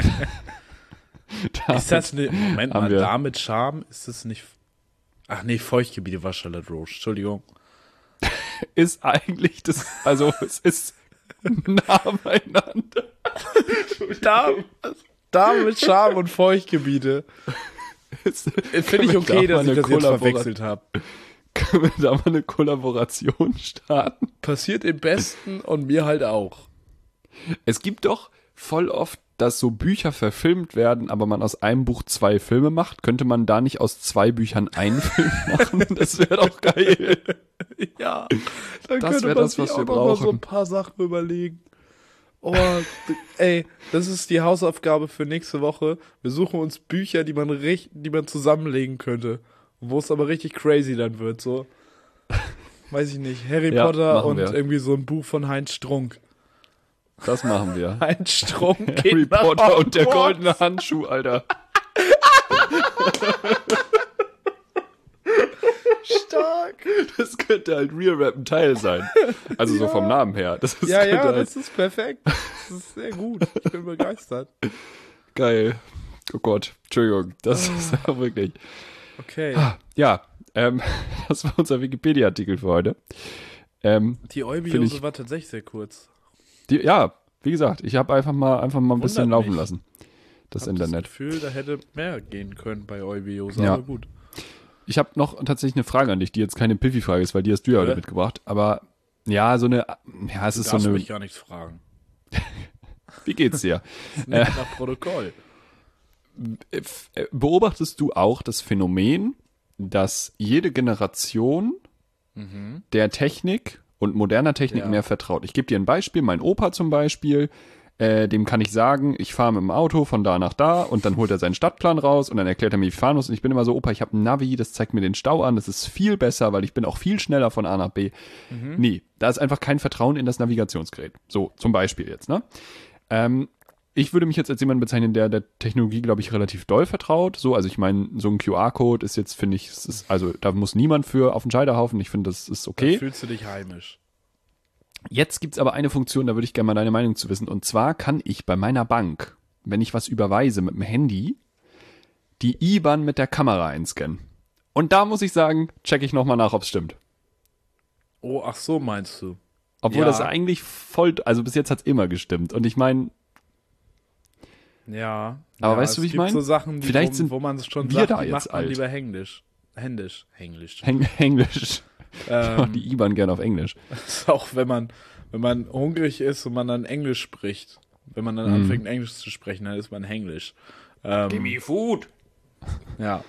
Ist das ne, Moment haben mal, wir- da mit Charme, ist das nicht. Ach nee, Feuchtgebiete war Charlotte Roche. Entschuldigung. ist eigentlich das, also es ist nah beieinander. Da, da mit Charme und Feuchtgebiete. Finde ich okay, dass ich das jetzt verwechselt habe. Können wir da mal eine Kollaboration starten? Passiert im Besten und mir halt auch. Es gibt doch voll oft, dass so Bücher verfilmt werden, aber man aus einem Buch zwei Filme macht. Könnte man da nicht aus zwei Büchern einen Film machen? Das wäre doch geil. Ja, dann Das könnte wär man das, sich was auch wir noch mal so brauchen. ein paar Sachen überlegen. Oh, d- ey, das ist die Hausaufgabe für nächste Woche. Wir suchen uns Bücher, die man richt- die man zusammenlegen könnte. Wo es aber richtig crazy dann wird, so. Weiß ich nicht, Harry Ja, Potter machen und wir. irgendwie so ein Buch von Heinz Strunk. Das machen wir. Heinz Strunk geht Harry nach Potter und der Hogwarts. goldene Handschuh, Alter. Stark. Das könnte halt Real Rap ein Teil sein. Also so vom Namen her. Das ist Ja, könnte ja, halt das ist perfekt. Das ist sehr gut. Ich bin begeistert. geil. Oh Gott, Entschuldigung. Das ist ja wirklich. Okay. Ja, ähm, das war unser Wikipedia-Artikel für heute. Ähm, Die Find Eubiose ich- war tatsächlich sehr kurz. die, ja, wie gesagt, ich habe einfach mal einfach mal ein bisschen Wundert laufen mich. lassen. Das Ich hab das Internet. Gefühl, da hätte mehr gehen können bei Eubiose, Ja. aber gut. Ich habe noch tatsächlich eine Frage an dich, die jetzt keine Piffy-Frage ist, weil die hast du ja heute Äh? mitgebracht. Aber ja, so eine, ja, es Du ist so darfst eine. mich gar nichts fragen. Wie geht's dir? Nicht nach Protokoll. Äh, f- äh, Beobachtest du auch das Phänomen, dass jede Generation der Technik und moderner Technik Ja. mehr vertraut? Ich gebe dir ein Beispiel, mein Opa zum Beispiel, äh, dem kann ich sagen, ich fahre mit dem Auto von da nach da und dann holt er seinen Stadtplan raus und dann erklärt er mir, wie ich fahren muss und ich bin immer so, Opa, ich habe ein Navi, das zeigt mir den Stau an, das ist viel besser, weil ich bin auch viel schneller von A nach B. Nee, da ist einfach kein Vertrauen in das Navigationsgerät. So, zum Beispiel jetzt, ne? Ähm, ich würde mich jetzt als jemand bezeichnen, der der Technologie, glaube ich, relativ doll vertraut. So, also ich meine, so ein Q R-Code ist jetzt, finde ich, es ist, also da muss niemand für auf den Scheiterhaufen. Ich finde, das ist Da okay. fühlst du dich heimisch. Jetzt gibt's aber eine Funktion, da würde ich gerne mal deine Meinung zu wissen. Und zwar kann ich bei meiner Bank, wenn ich was überweise mit dem Handy, die I B A N mit der Kamera einscannen. Und da muss ich sagen, checke ich nochmal nach, ob es stimmt. Oh, ach so meinst du. Obwohl Ja. das eigentlich voll, also bis jetzt hat's immer gestimmt. Und ich meine, Ja. Aber ja, weißt du, es wie ich gibt mein? so Sachen, die, Vielleicht wo, sind wo man schon wir sagt, da die jetzt macht man alt. lieber händisch. Händisch. Händisch. Eng Englisch. Ähm, Die I B A N gerne auf Englisch. auch wenn man, wenn man hungrig ist und man dann Englisch spricht. Wenn man Mhm. dann anfängt, Englisch zu sprechen, dann ist man Hänglisch. Ähm, food. Ja.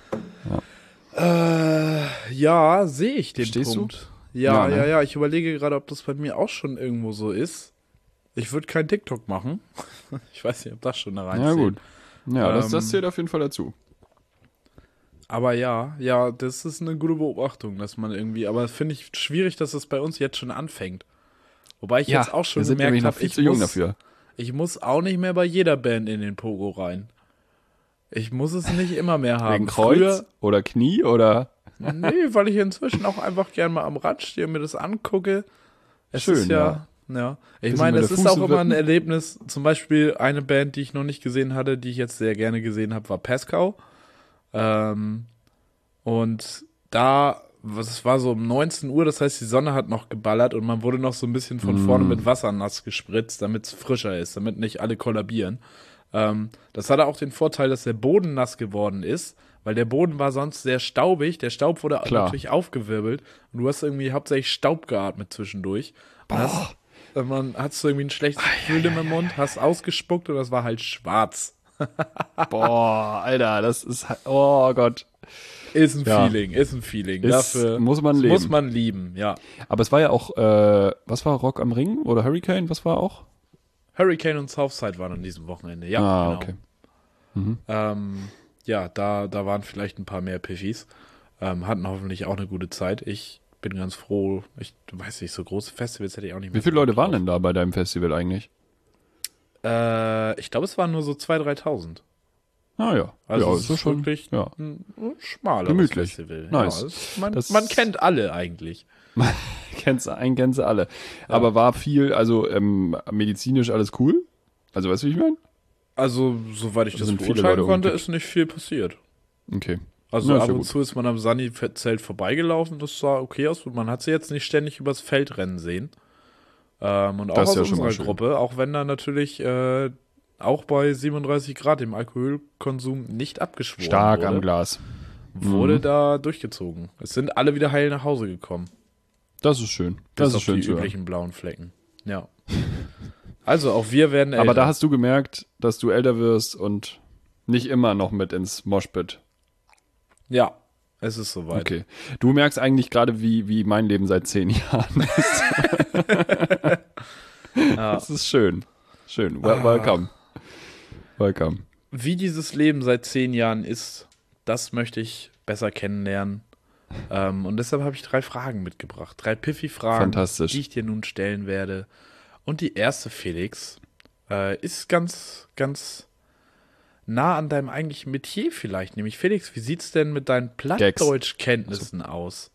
Ja, äh, ja sehe ich den Verstehst du? Punkt. Ja, Ja, ne? ja, ja. Ich überlege gerade, ob das bei mir auch schon irgendwo so ist. Ich würde kein TikTok machen. Ich weiß nicht, ob das schon da reinzählt. Ja, gut. Ja, das, Ähm, das zählt auf jeden Fall dazu. Aber ja, ja, das ist eine gute Beobachtung, dass man irgendwie, aber finde ich schwierig, dass es bei uns jetzt schon anfängt. Wobei ich Ja, jetzt auch schon wir sind nämlich gemerkt noch habe, viel ich zu jung muss, dafür. ich muss auch nicht mehr bei jeder Band in den Pogo rein. Ich muss es nicht immer mehr haben. Wegen Kreuz Früher, oder Knie oder nee, weil ich inzwischen auch einfach gerne mal am Rad stehe und mir das angucke. Es Schön, ist ja, ja. Ich Bisschen meine, mit es der ist Fuße auch immer ein wippen. Erlebnis. Zum Beispiel eine Band, die ich noch nicht gesehen hatte, die ich jetzt sehr gerne gesehen habe, war Pascal. Ähm, und da, was es war so um neunzehn Uhr, das heißt, die Sonne hat noch geballert und man wurde noch so ein bisschen von vorne mit Wasser nass gespritzt, damit es frischer ist, damit nicht alle kollabieren. Ähm, das hatte auch den Vorteil, dass der Boden nass geworden ist, weil der Boden war sonst sehr staubig. Der Staub wurde Klar. natürlich aufgewirbelt und du hast irgendwie hauptsächlich Staub geatmet zwischendurch. Und hast, man hat so irgendwie ein schlechtes Gefühl im Mund, hast ausgespuckt und das war halt schwarz. boah, Alter, das ist halt, oh Gott. Ist ein Ja. Feeling, ist ein Feeling. Ist- Dafür muss man das leben. Muss man lieben, ja. Aber es war ja auch, äh, was war Rock am Ring oder Hurricane, was war auch? Hurricane und Southside waren an diesem Wochenende, ja, ah, genau. okay. Ähm, ja, da, da waren vielleicht ein paar mehr Piffis. Ähm, hatten hoffentlich auch eine gute Zeit. Ich bin ganz froh. Ich weiß nicht, so große Festivals hätte ich auch nicht mehr. Wie viele so Leute Bock waren drauf. denn da bei deinem Festival eigentlich? Äh, ich glaube, es waren nur so zweitausend, dreitausend. Ah ja, Also ja, es ist schon, wirklich ja. ein schmaleres Gemütlich. Festival. Nice. Ja, es, man, Das- man kennt alle eigentlich. Kennst ein, kennst du alle. Aber war viel, also ähm, medizinisch alles cool? Also weißt du, wie ich meine? Also, soweit ich Da das sind viele beurteilen Leute konnte, umgekippt. ist nicht viel passiert. Okay. Also Na, ist ab ja und gut. zu ist man am Sunny-Zelt vorbeigelaufen, das sah okay aus. Man hat sie jetzt nicht ständig übers Feld rennen sehen. Ähm, und auch Das ist aus ja schon mal unserer schön. Gruppe, auch wenn da natürlich äh, auch bei siebenunddreißig Grad im Alkoholkonsum nicht abgeschworen Stark wurde, am Glas. wurde Mhm. da durchgezogen. Es sind alle wieder heil nach Hause gekommen. Das ist schön. Das Bis ist auf schön die zu hören. üblichen blauen Flecken. Ja. Also auch wir werden älter. Aber da hast du gemerkt, dass du älter wirst und nicht immer noch mit ins Moshpit. ja, es ist soweit. Okay. Du merkst eigentlich gerade, wie, wie mein Leben seit zehn Jahren ist. Ja. Das ist schön. Schön. Well, welcome. Welcome. Wie dieses Leben seit zehn Jahren ist, das möchte ich besser kennenlernen. Ähm, und deshalb habe ich drei Fragen mitgebracht. Drei Piffy-Fragen, Fantastisch. die ich dir nun stellen werde. Und die erste, Felix, äh, ist ganz, ganz nah an deinem eigentlichen Metier vielleicht. Nämlich, Felix, wie sieht's denn mit deinen Plattdeutschkenntnissen aus?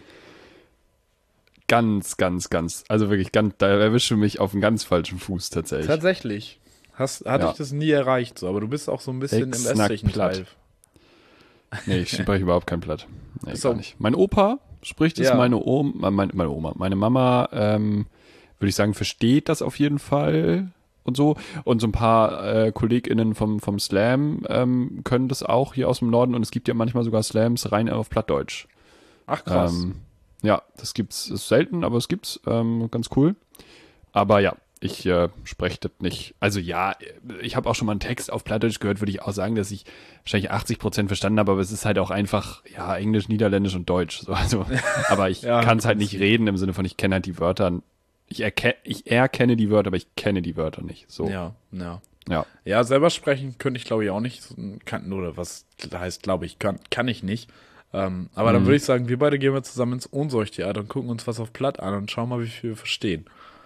Ganz, ganz, ganz. Also wirklich, ganz, da erwische mich auf einen ganz falschen Fuß tatsächlich. Tatsächlich. Hast, hatte Ja. ich das nie erreicht, so, aber du bist auch so ein bisschen im Exnack östlichen platt. Teil. Nee, ich spreche überhaupt kein Platt. Nee, So. gar nicht. Mein Opa spricht es, Ja. meine Oma, meine, meine Oma, meine Mama, ähm, würde ich sagen, versteht das auf jeden Fall und so. Und so ein paar äh, KollegInnen vom, vom Slam ähm, können das auch hier aus dem Norden und es gibt ja manchmal sogar Slams rein auf Plattdeutsch. Ach, krass. Ähm, ja, das gibt's, ist selten, aber es gibt's, ähm, ganz cool. Aber ja, ich äh, spreche das nicht. Also ja, ich habe auch schon mal einen Text auf Plattdeutsch gehört, würde ich auch sagen, dass ich wahrscheinlich achtzig Prozent verstanden habe, aber es ist halt auch einfach, ja, Englisch, Niederländisch und Deutsch. So, also, aber ich Ja, kann es halt nicht reden im Sinne von, ich kenne halt die Wörter. Ich, erke ich erkenne die Wörter, aber ich kenne die Wörter nicht. So, ja. Ja, ja. ja. Ja, selber sprechen könnte ich glaube ich auch nicht. Kann, oder was heißt, glaube ich, kann, kann ich nicht. Ähm, aber dann Mhm. würde ich sagen, wir beide gehen wir zusammen ins Ohnsorgtheater und gucken uns was auf Platt an und schauen mal, wie viel wir verstehen.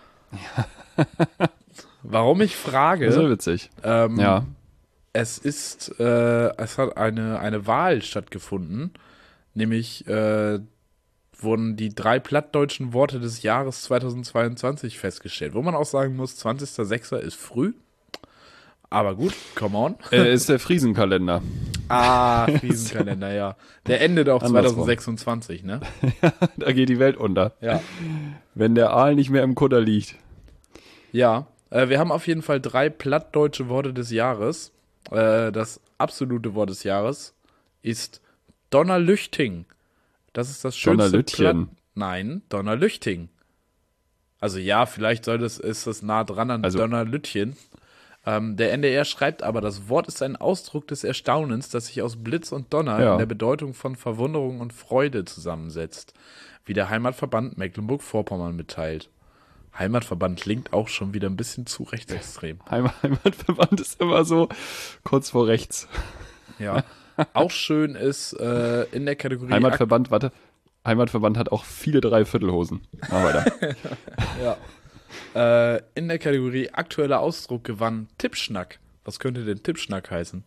Warum ich frage, Das ist ja witzig. ähm, Ja. es ist, äh, es hat eine, eine Wahl stattgefunden, nämlich äh, wurden die drei plattdeutschen Worte des Jahres zweitausendzweiundzwanzig festgestellt, wo man auch sagen muss, zwanzigster sechster ist früh, aber gut, come on. äh, ist der Friesenkalender. Ah, Krisenkalender, ja. Der endet auch Andersrum. zweitausendsechsundzwanzig, ne? Da geht die Welt unter. Ja. Wenn der Aal nicht mehr im Kutter liegt. Ja, äh, wir haben auf jeden Fall drei plattdeutsche Worte des Jahres. Äh, das absolute Wort des Jahres ist Donnerlüchting. Das ist das schönste Donnerlütchen. Platt- Nein, Donnerlüchting. Also ja, vielleicht soll das, ist das nah dran an Also- Donnerlütchen. Ähm, der N D R schreibt aber, das Wort ist ein Ausdruck des Erstaunens, das sich aus Blitz und Donner Ja. in der Bedeutung von Verwunderung und Freude zusammensetzt, wie der Heimatverband Mecklenburg-Vorpommern mitteilt. Heimatverband klingt auch schon wieder ein bisschen zu rechtsextrem. Heim- Heimatverband ist immer so kurz vor rechts. Ja. Auch schön ist äh, in der Kategorie Heimatverband, warte. Heimatverband hat auch viele Dreiviertelhosen. Mal weiter. Ja. Äh, in der Kategorie aktueller Ausdruck gewann Tippschnack. Was könnte denn Tippschnack heißen?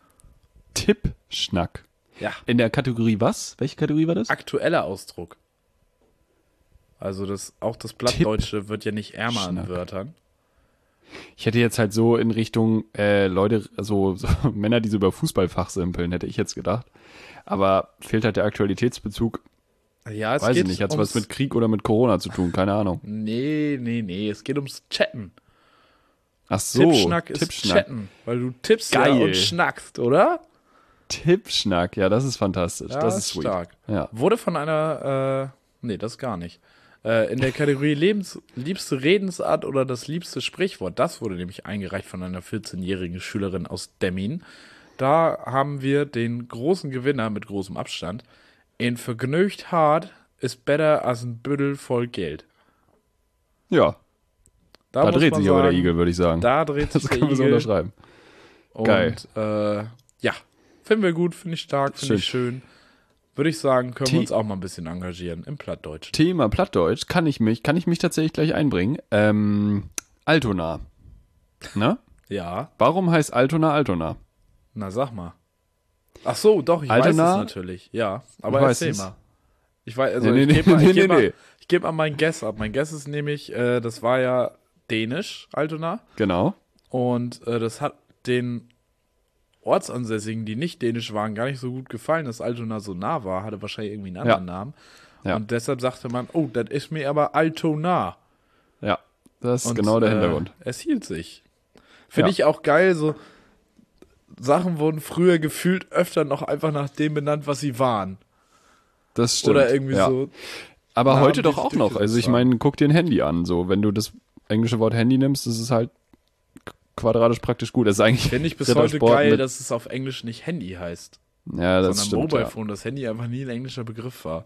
Tippschnack. Ja. In der Kategorie was? Welche Kategorie war das? Aktueller Ausdruck. Also das, auch das Plattdeutsche wird ja nicht ärmer an Schnack. Wörtern. Ich hätte jetzt halt so in Richtung äh, Leute, so, so Männer, die so über Fußball fachsimpeln, hätte ich jetzt gedacht. Aber fehlt halt der Aktualitätsbezug. Ja, es Weiß geht ich nicht. Hat es ums, was mit Krieg oder mit Corona zu tun? Keine Ahnung. Nee, nee, nee. Es geht ums Chatten. Ach so. Tippschnack ist Tippschnack. Chatten. Weil du tippst ja Geil. und schnackst, oder? Tippschnack. Ja, das ist fantastisch. Ja, das ist sweet. stark. Ja. Wurde von einer, äh, nee, das gar nicht. Äh, in der Kategorie Lebens, liebste Redensart oder das liebste Sprichwort, das wurde nämlich eingereicht von einer vierzehnjährigen Schülerin aus Demmin. Da haben wir den großen Gewinner mit großem Abstand. In vergnügt hart ist besser als ein Bündel voll Geld. Ja, Da, da muss dreht man sich aber der sagen, Igel, würde ich sagen. Da dreht sich Das der können wir so Igel. unterschreiben. Und, Geil. Äh, ja, finden wir gut, finde ich stark, finde ich schön. Würde ich sagen, können T- wir uns auch mal ein bisschen engagieren im Plattdeutsch. Thema Plattdeutsch kann ich mich, kann ich mich tatsächlich gleich einbringen. Ähm, Altona. Ne? Ja, Warum heißt Altona Altona? na sag mal. Ach so, doch, ich Altona? weiß es natürlich. Ja, aber Du weißt erzähl es. mal. Ich weiß, also Nee, nee, ich gebe nee, mal, ich nee, geb nee, mal, nee. ich geb mal mein Guess ab. Mein Guess ist nämlich, äh, das war ja dänisch, Altona. Genau. Und äh, das hat den Ortsansässigen, die nicht dänisch waren, gar nicht so gut gefallen, dass Altona so nah war. Hatte wahrscheinlich irgendwie einen anderen Ja. Namen. Ja. Und deshalb sagte man, oh, das ist mir aber Altona. Ja, das ist Und, genau der äh, Hintergrund. Es hielt sich. Finde Ja. ich auch geil, so Sachen wurden früher gefühlt öfter noch einfach nach dem benannt, was sie waren. Das stimmt. Oder irgendwie ja. so. Aber Namen, heute die doch sich auch noch. Also ich durchgesetzt meine, guck dir ein Handy an. So, wenn du das englische Wort Handy nimmst, das ist halt quadratisch praktisch gut. Das ist eigentlich Finde ich bis heute Rittersport geil, mit- dass es auf Englisch nicht Handy heißt, Ja, das sondern stimmt. Mobile Ja. Phone, das Handy einfach nie ein englischer Begriff war.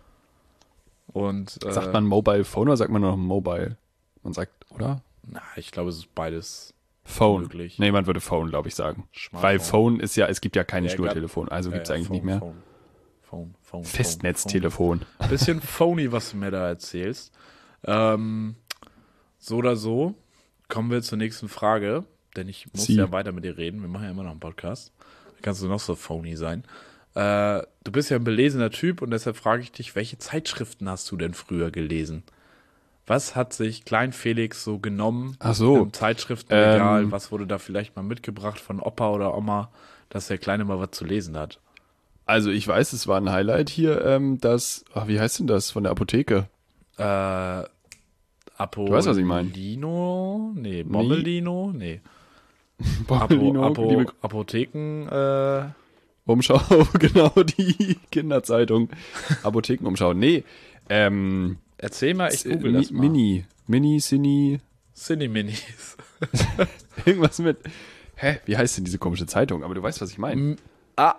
Und äh, Sagt man Mobile Phone oder sagt man nur noch Mobile? Man sagt, oder? na, ich glaube, es ist beides Phone. möglich. Nee, man würde Phone, glaube ich, sagen. Smartphone. Weil Phone ist ja, es gibt ja kein Ja, Schnurtelefon, also Ja, gibt es ja, eigentlich Phone, nicht mehr. Phone, Phone, Phone, Festnetztelefon. Phone. Bisschen phony, was du mir da erzählst. Ähm, so oder so, kommen wir zur nächsten Frage, denn ich muss Sie. ja weiter mit dir reden. Wir machen ja immer noch einen Podcast. Da kannst du noch so phony sein. Äh, du bist ja ein belesener Typ und deshalb frage ich dich, welche Zeitschriften hast du denn früher gelesen? Was hat sich Klein Felix so genommen Ach so. im Zeitschriftenregal? Ähm, Was wurde da vielleicht mal mitgebracht von Opa oder Oma, dass der Kleine mal was zu lesen hat? Also ich weiß, es war ein Highlight hier, ähm, das, ach, wie heißt denn das, von der Apotheke? Äh, Apollino? Du weißt, was ich meine. Nee, Bommelino? Nee. Bommelino, Apo, liebe Apo, Apotheken, äh, Umschau, genau, die Kinderzeitung. Apothekenumschau. Nee, ähm, erzähl mal, ich google Mi- das mal. Mini, Mini, Cini, Cine-Minis. irgendwas mit, hä, wie heißt denn diese komische Zeitung? Aber du weißt, was ich meine. M- ah,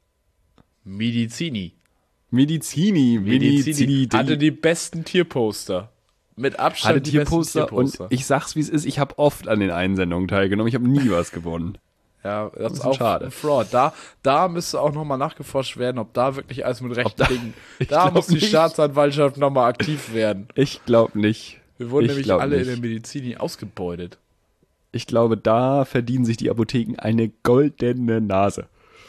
Medizini. Medizini, Medizini, die Hatte die besten Tierposter. Mit Abstand hatte die besten Tierposter und Tierposter. ich sag's, wie es ist, ich habe oft an den Einsendungen teilgenommen, ich habe nie was gewonnen. Ja, das ist bisschen auch schade. ein Fraud. Da, da müsste auch nochmal nachgeforscht werden, ob da wirklich alles mit rechten da- Dingen. ich Da glaub muss die nicht. Staatsanwaltschaft nochmal aktiv werden. Ich glaube nicht. Wir wurden Ich nämlich glaub alle nicht. in der Medizin ausgebeutet. Ich glaube, da verdienen sich die Apotheken eine goldene Nase.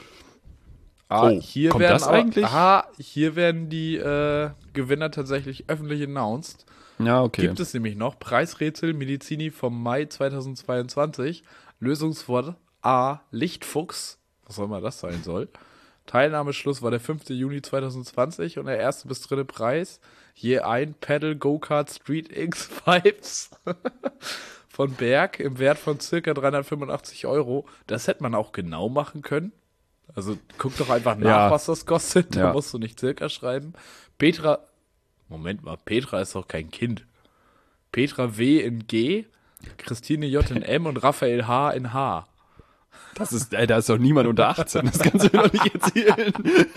Ah, Oh, hier kommt werden das aber, eigentlich? Aha, hier werden die äh, Gewinner tatsächlich öffentlich announced. Ja, okay. Gibt es nämlich noch Preisrätsel Medizini vom Mai zweitausendzweiundzwanzig. Lösungswort A. Lichtfuchs. Was auch immer das sein soll. Teilnahmeschluss war der fünfte Juni zweitausendzwanzig und der erste bis dritte Preis je ein Pedal Go-Kart Street X Vibes von Berg im Wert von circa dreihundertfünfundachtzig Euro. Das hätte man auch genau machen können. Also guck doch einfach nach, Ja. was das kostet. Da Ja. musst du nicht circa schreiben. Petra, Moment mal, Petra ist doch kein Kind. Petra W in G, Christine J in M und Raphael H in H. Das ist, ey, da ist doch niemand unter achtzehn, das kannst du mir doch nicht erzählen.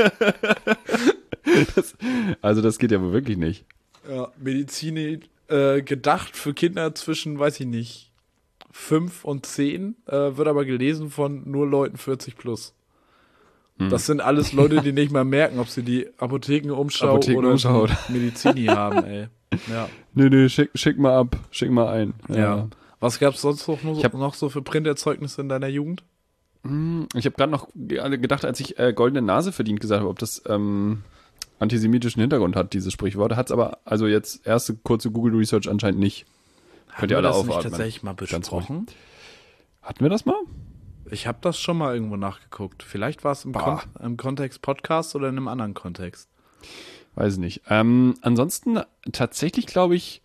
Das, also das geht ja wohl wirklich nicht. Ja, Medizin äh, gedacht für Kinder zwischen, weiß ich nicht, fünf und zehn, äh, wird aber gelesen von nur Leuten vierzig plus. Das sind alles Leute, die nicht mal merken, ob sie die Apothekenumschau Apothekenumschau. oder die Medizini haben, ey. Ja. Nee, nee, schick, schick mal ab, schick mal ein. ja. Ja. Was gab's sonst noch, Ich hab- noch so für Printerzeugnisse in deiner Jugend? Ich habe gerade noch ge- gedacht, als ich äh, goldene Nase verdient gesagt habe, ob das ähm, antisemitischen Hintergrund hat, dieses Sprichwort. Hat es aber, also jetzt erste kurze Google Research anscheinend nicht. Könnt ihr Haben wir alle das nicht aufatmen. tatsächlich mal Ganz besprochen? Hatten wir das mal? Ich habe das schon mal irgendwo nachgeguckt. Vielleicht war es im, Kon Bah. im Kontext Podcast oder in einem anderen Kontext. Weiß nicht. Ähm, ansonsten tatsächlich glaube ich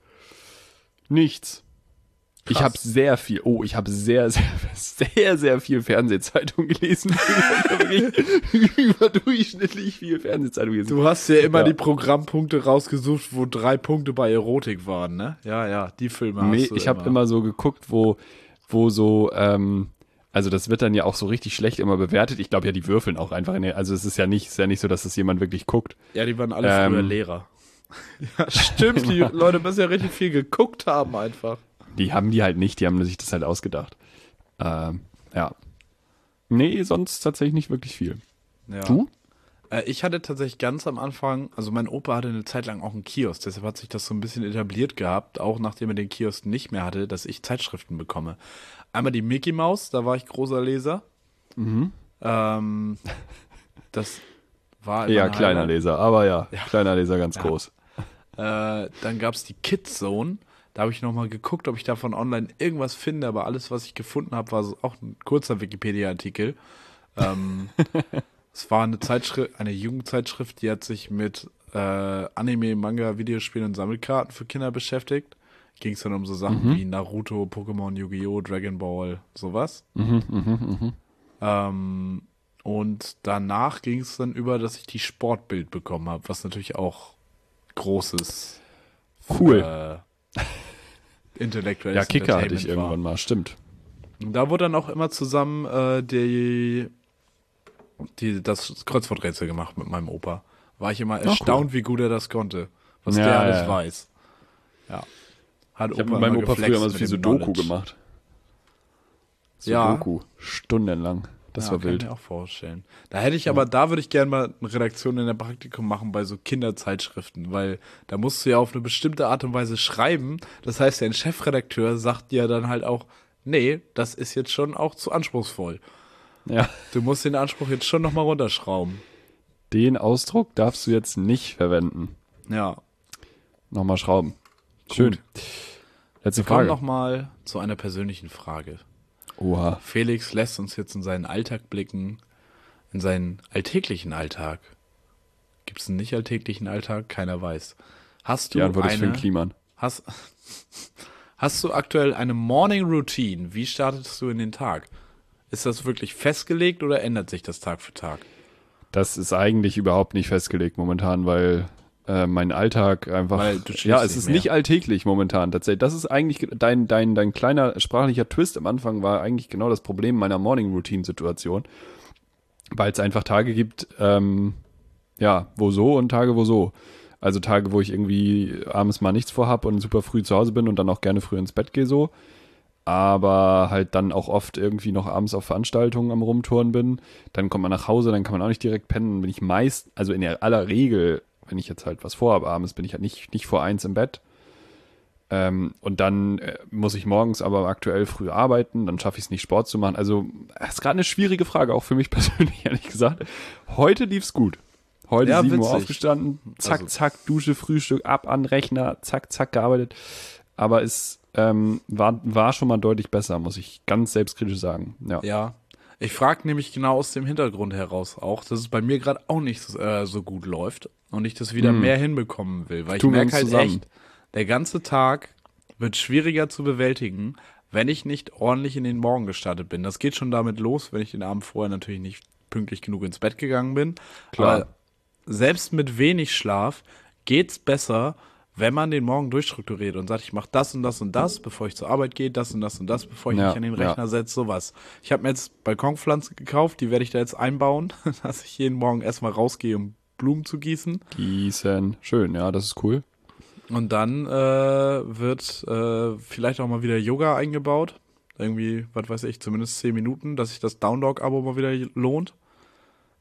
nichts. Ich Krass. habe sehr viel, oh, ich habe sehr, sehr, sehr, sehr viel Fernsehzeitung gelesen. Ich habe wirklich überdurchschnittlich viel Fernsehzeitung gelesen. Du hast ja immer Ja. die Programmpunkte rausgesucht, wo drei Punkte bei Erotik waren, ne? Ja, ja, die Filme Nee, hast du ich habe immer so geguckt, wo, wo so, ähm, also das wird dann ja auch so richtig schlecht immer bewertet. Ich glaube ja, die würfeln auch einfach in der, also es ist ja nicht, ist ja nicht so, dass das jemand wirklich guckt. Ja, die waren alle Ähm. früher Lehrer. Ja, stimmt, die Leute müssen ja richtig viel geguckt haben einfach. Die haben die halt nicht, die haben sich das halt ausgedacht. Ähm, ja. Nee, sonst tatsächlich nicht wirklich viel. Ja. Du? Äh, ich hatte tatsächlich ganz am Anfang, also mein Opa hatte eine Zeit lang auch einen Kiosk, deshalb hat sich das so ein bisschen etabliert gehabt, auch nachdem er den Kiosk nicht mehr hatte, dass ich Zeitschriften bekomme. Einmal die Mickey Mouse, da war ich großer Leser. Mhm. Ähm, das war immer Eher ein kleiner Highlight. Leser, aber ja, kleiner Leser ganz Ja. groß. Äh, dann gab es die Kids Zone. Da habe ich nochmal geguckt, ob ich davon online irgendwas finde, aber alles, was ich gefunden habe, war so auch ein kurzer Wikipedia-Artikel. Ähm, es war eine Zeitschrift, eine Jugendzeitschrift, die hat sich mit äh, Anime, Manga, Videospielen und Sammelkarten für Kinder beschäftigt. Ging es dann um so Sachen Mhm. wie Naruto, Pokémon, Yu-Gi-Oh!, Dragon Ball, sowas. Mhm, mhm, mhm. Ähm, und danach ging es dann über, dass ich die Sportbild bekommen habe, was natürlich auch großes Cool. äh, intellektuelles Ja, Kicker hatte ich Entertainment irgendwann mal, stimmt. war. Und da wurde dann auch immer zusammen äh, die, die, das Kreuzworträtsel gemacht mit meinem Opa. War ich immer erstaunt, wie gut er das konnte. Was Ja, der alles ja. weiß. Ja. Hat Ich habe mit meinem immer Opa früher geflext immer so mit viel dem Sudoku Knowledge. gemacht. Ja. Sudoku, stundenlang. Das Ja, war kann wild. ich mir auch vorstellen. Da hätte ich aber, da würde ich gerne mal eine Redaktion in der Praktikum machen bei so Kinderzeitschriften, weil da musst du ja auf eine bestimmte Art und Weise schreiben. Das heißt, der Chefredakteur sagt dir dann halt auch, nee, das ist jetzt schon auch zu anspruchsvoll. Ja. Du musst den Anspruch jetzt schon nochmal runterschrauben. Den Ausdruck darfst du jetzt nicht verwenden. Ja. Nochmal schrauben. Schön. Letzte Wir kommen Frage. nochmal zu einer persönlichen Frage. Oha. Felix lässt uns jetzt in seinen Alltag blicken, in seinen alltäglichen Alltag. Gibt es einen nicht alltäglichen Alltag? Keiner weiß. Hast du Die Antwort ist für eine, den Kliman. hast, hast du aktuell eine Morning Routine? Wie startest du in den Tag? Ist das wirklich festgelegt oder ändert sich das Tag für Tag? Das ist eigentlich überhaupt nicht festgelegt momentan, weil äh, mein Alltag einfach. Weil du schläfst ja, es nicht ist mehr. nicht alltäglich momentan tatsächlich. Das ist eigentlich dein, dein, dein kleiner sprachlicher Twist am Anfang war eigentlich genau das Problem meiner Morning Routine Situation. Weil es einfach Tage gibt, ähm, ja, wo so und Tage, wo so. Also Tage, wo ich irgendwie abends mal nichts vorhab und super früh zu Hause bin und dann auch gerne früh ins Bett gehe so. Aber halt dann auch oft irgendwie noch abends auf Veranstaltungen am Rumtouren bin. Dann kommt man nach Hause, dann kann man auch nicht direkt pennen. Dann bin ich meist, also in der aller Regel, wenn ich jetzt halt was vorhabe abends, bin ich halt nicht, nicht vor eins im Bett. Ähm, und dann äh, muss ich morgens aber aktuell früh arbeiten, dann schaffe ich es nicht, Sport zu machen. Also, das ist gerade eine schwierige Frage, auch für mich persönlich, ehrlich gesagt. Heute lief's gut. Heute Ja, sieben Uhr witzig. aufgestanden, zack, Also- zack, Dusche, Frühstück, ab an Rechner, zack, zack, gearbeitet. Aber es ähm, war, war schon mal deutlich besser, muss ich ganz selbstkritisch sagen. Ja. Ja. Ich frage nämlich genau aus dem Hintergrund heraus auch, dass es bei mir gerade auch nicht so, äh, so gut läuft und ich das wieder mehr hinbekommen will. Weil ich Tun wir merke uns halt zusammen. echt, der ganze Tag wird schwieriger zu bewältigen, wenn ich nicht ordentlich in den Morgen gestartet bin. Das geht schon damit los, wenn ich den Abend vorher natürlich nicht pünktlich genug ins Bett gegangen bin. Klar. Aber selbst mit wenig Schlaf geht's besser, wenn man den Morgen durchstrukturiert und sagt, ich mache das und das und das, bevor ich zur Arbeit gehe, das und das und das, bevor ich Ja, mich an den Rechner ja. setze, sowas. Ich habe mir jetzt Balkonpflanzen gekauft, die werde ich da jetzt einbauen, dass ich jeden Morgen erstmal rausgehe, um Blumen zu gießen. Gießen. Schön, ja, das ist cool. Und dann äh, wird äh, vielleicht auch mal wieder Yoga eingebaut. Irgendwie, was weiß ich, zumindest zehn Minuten, dass sich das Down Dog Abo mal wieder lohnt.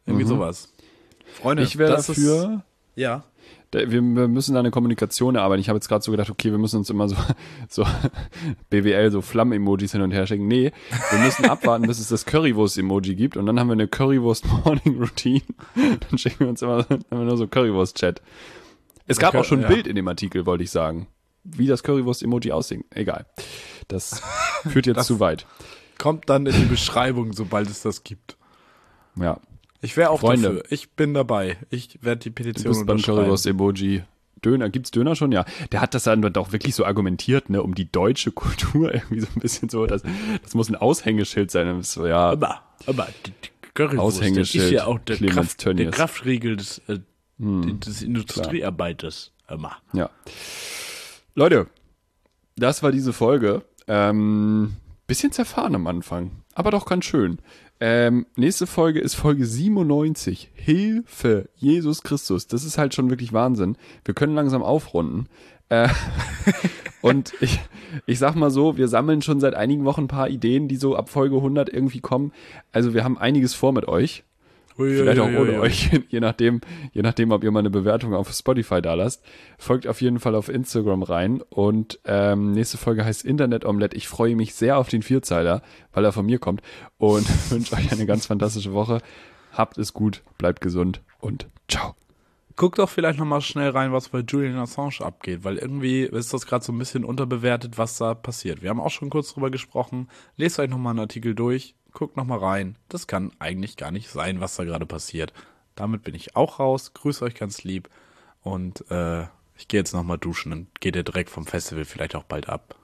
Irgendwie Mhm. sowas. Freunde, Ich wäre das dafür, Ist, ja. da- wir, wir müssen da eine Kommunikation erarbeiten. Ich habe jetzt gerade so gedacht, okay, wir müssen uns immer so, so B W L, so Flammen-Emojis hin und her schicken. Nee, wir müssen abwarten, bis es das Currywurst-Emoji gibt und dann haben wir eine Currywurst-Morning-Routine. Dann schicken wir uns immer, dann haben wir nur so Currywurst-Chat. Es gab auch schon ein Ja. Bild in dem Artikel, wollte ich sagen. Wie das Currywurst-Emoji aussieht. Egal. Das führt jetzt Das- zu weit. Kommt dann in die Beschreibung, sobald es das gibt. Ja. Ich wäre auch Freunde. dafür. Ich bin dabei. Ich werde die Du Petition bist beim unterschreiben. Currywurst-Emoji. Döner, gibt's Döner schon? Ja. Der hat das dann doch wirklich so argumentiert, ne, um die deutsche Kultur irgendwie so ein bisschen so, das, das muss ein Aushängeschild sein. Und so, ja, Aber, aber die, die Currywurst, das Aushängeschild, ist ja auch der, Clemens Kraft, der Tönnies. Kraftregel des, äh, des Industriearbeiters. Immer. ja. Leute, das war diese Folge. Ähm, bisschen zerfahren am Anfang, aber doch ganz schön. Ähm, nächste Folge ist Folge siebenundneunzig. Hilfe, Jesus Christus. Das ist halt schon wirklich Wahnsinn. Wir können langsam aufrunden. Äh, und ich, ich sag mal so, wir sammeln schon seit einigen Wochen ein paar Ideen, die so ab Folge hundert irgendwie kommen. Also wir haben einiges vor mit euch. Vielleicht auch ohne euch, je nachdem, je nachdem, ob ihr mal eine Bewertung auf Spotify da lasst. Folgt auf jeden Fall auf Instagram rein. Und ähm, nächste Folge heißt Internet Omelette. Ich freue mich sehr auf den Vierzeiler, weil er von mir kommt. Und wünsche euch eine ganz fantastische Woche. Habt es gut, bleibt gesund und ciao. Guckt doch vielleicht nochmal schnell rein, was bei Julian Assange abgeht, weil irgendwie ist das gerade so ein bisschen unterbewertet, was da passiert. Wir haben auch schon kurz drüber gesprochen. Lest euch nochmal einen Artikel durch, guckt nochmal rein. Das kann eigentlich gar nicht sein, was da gerade passiert. Damit bin ich auch raus. Grüße euch ganz lieb und äh, ich gehe jetzt nochmal duschen und geht ihr direkt vom Festival vielleicht auch bald ab.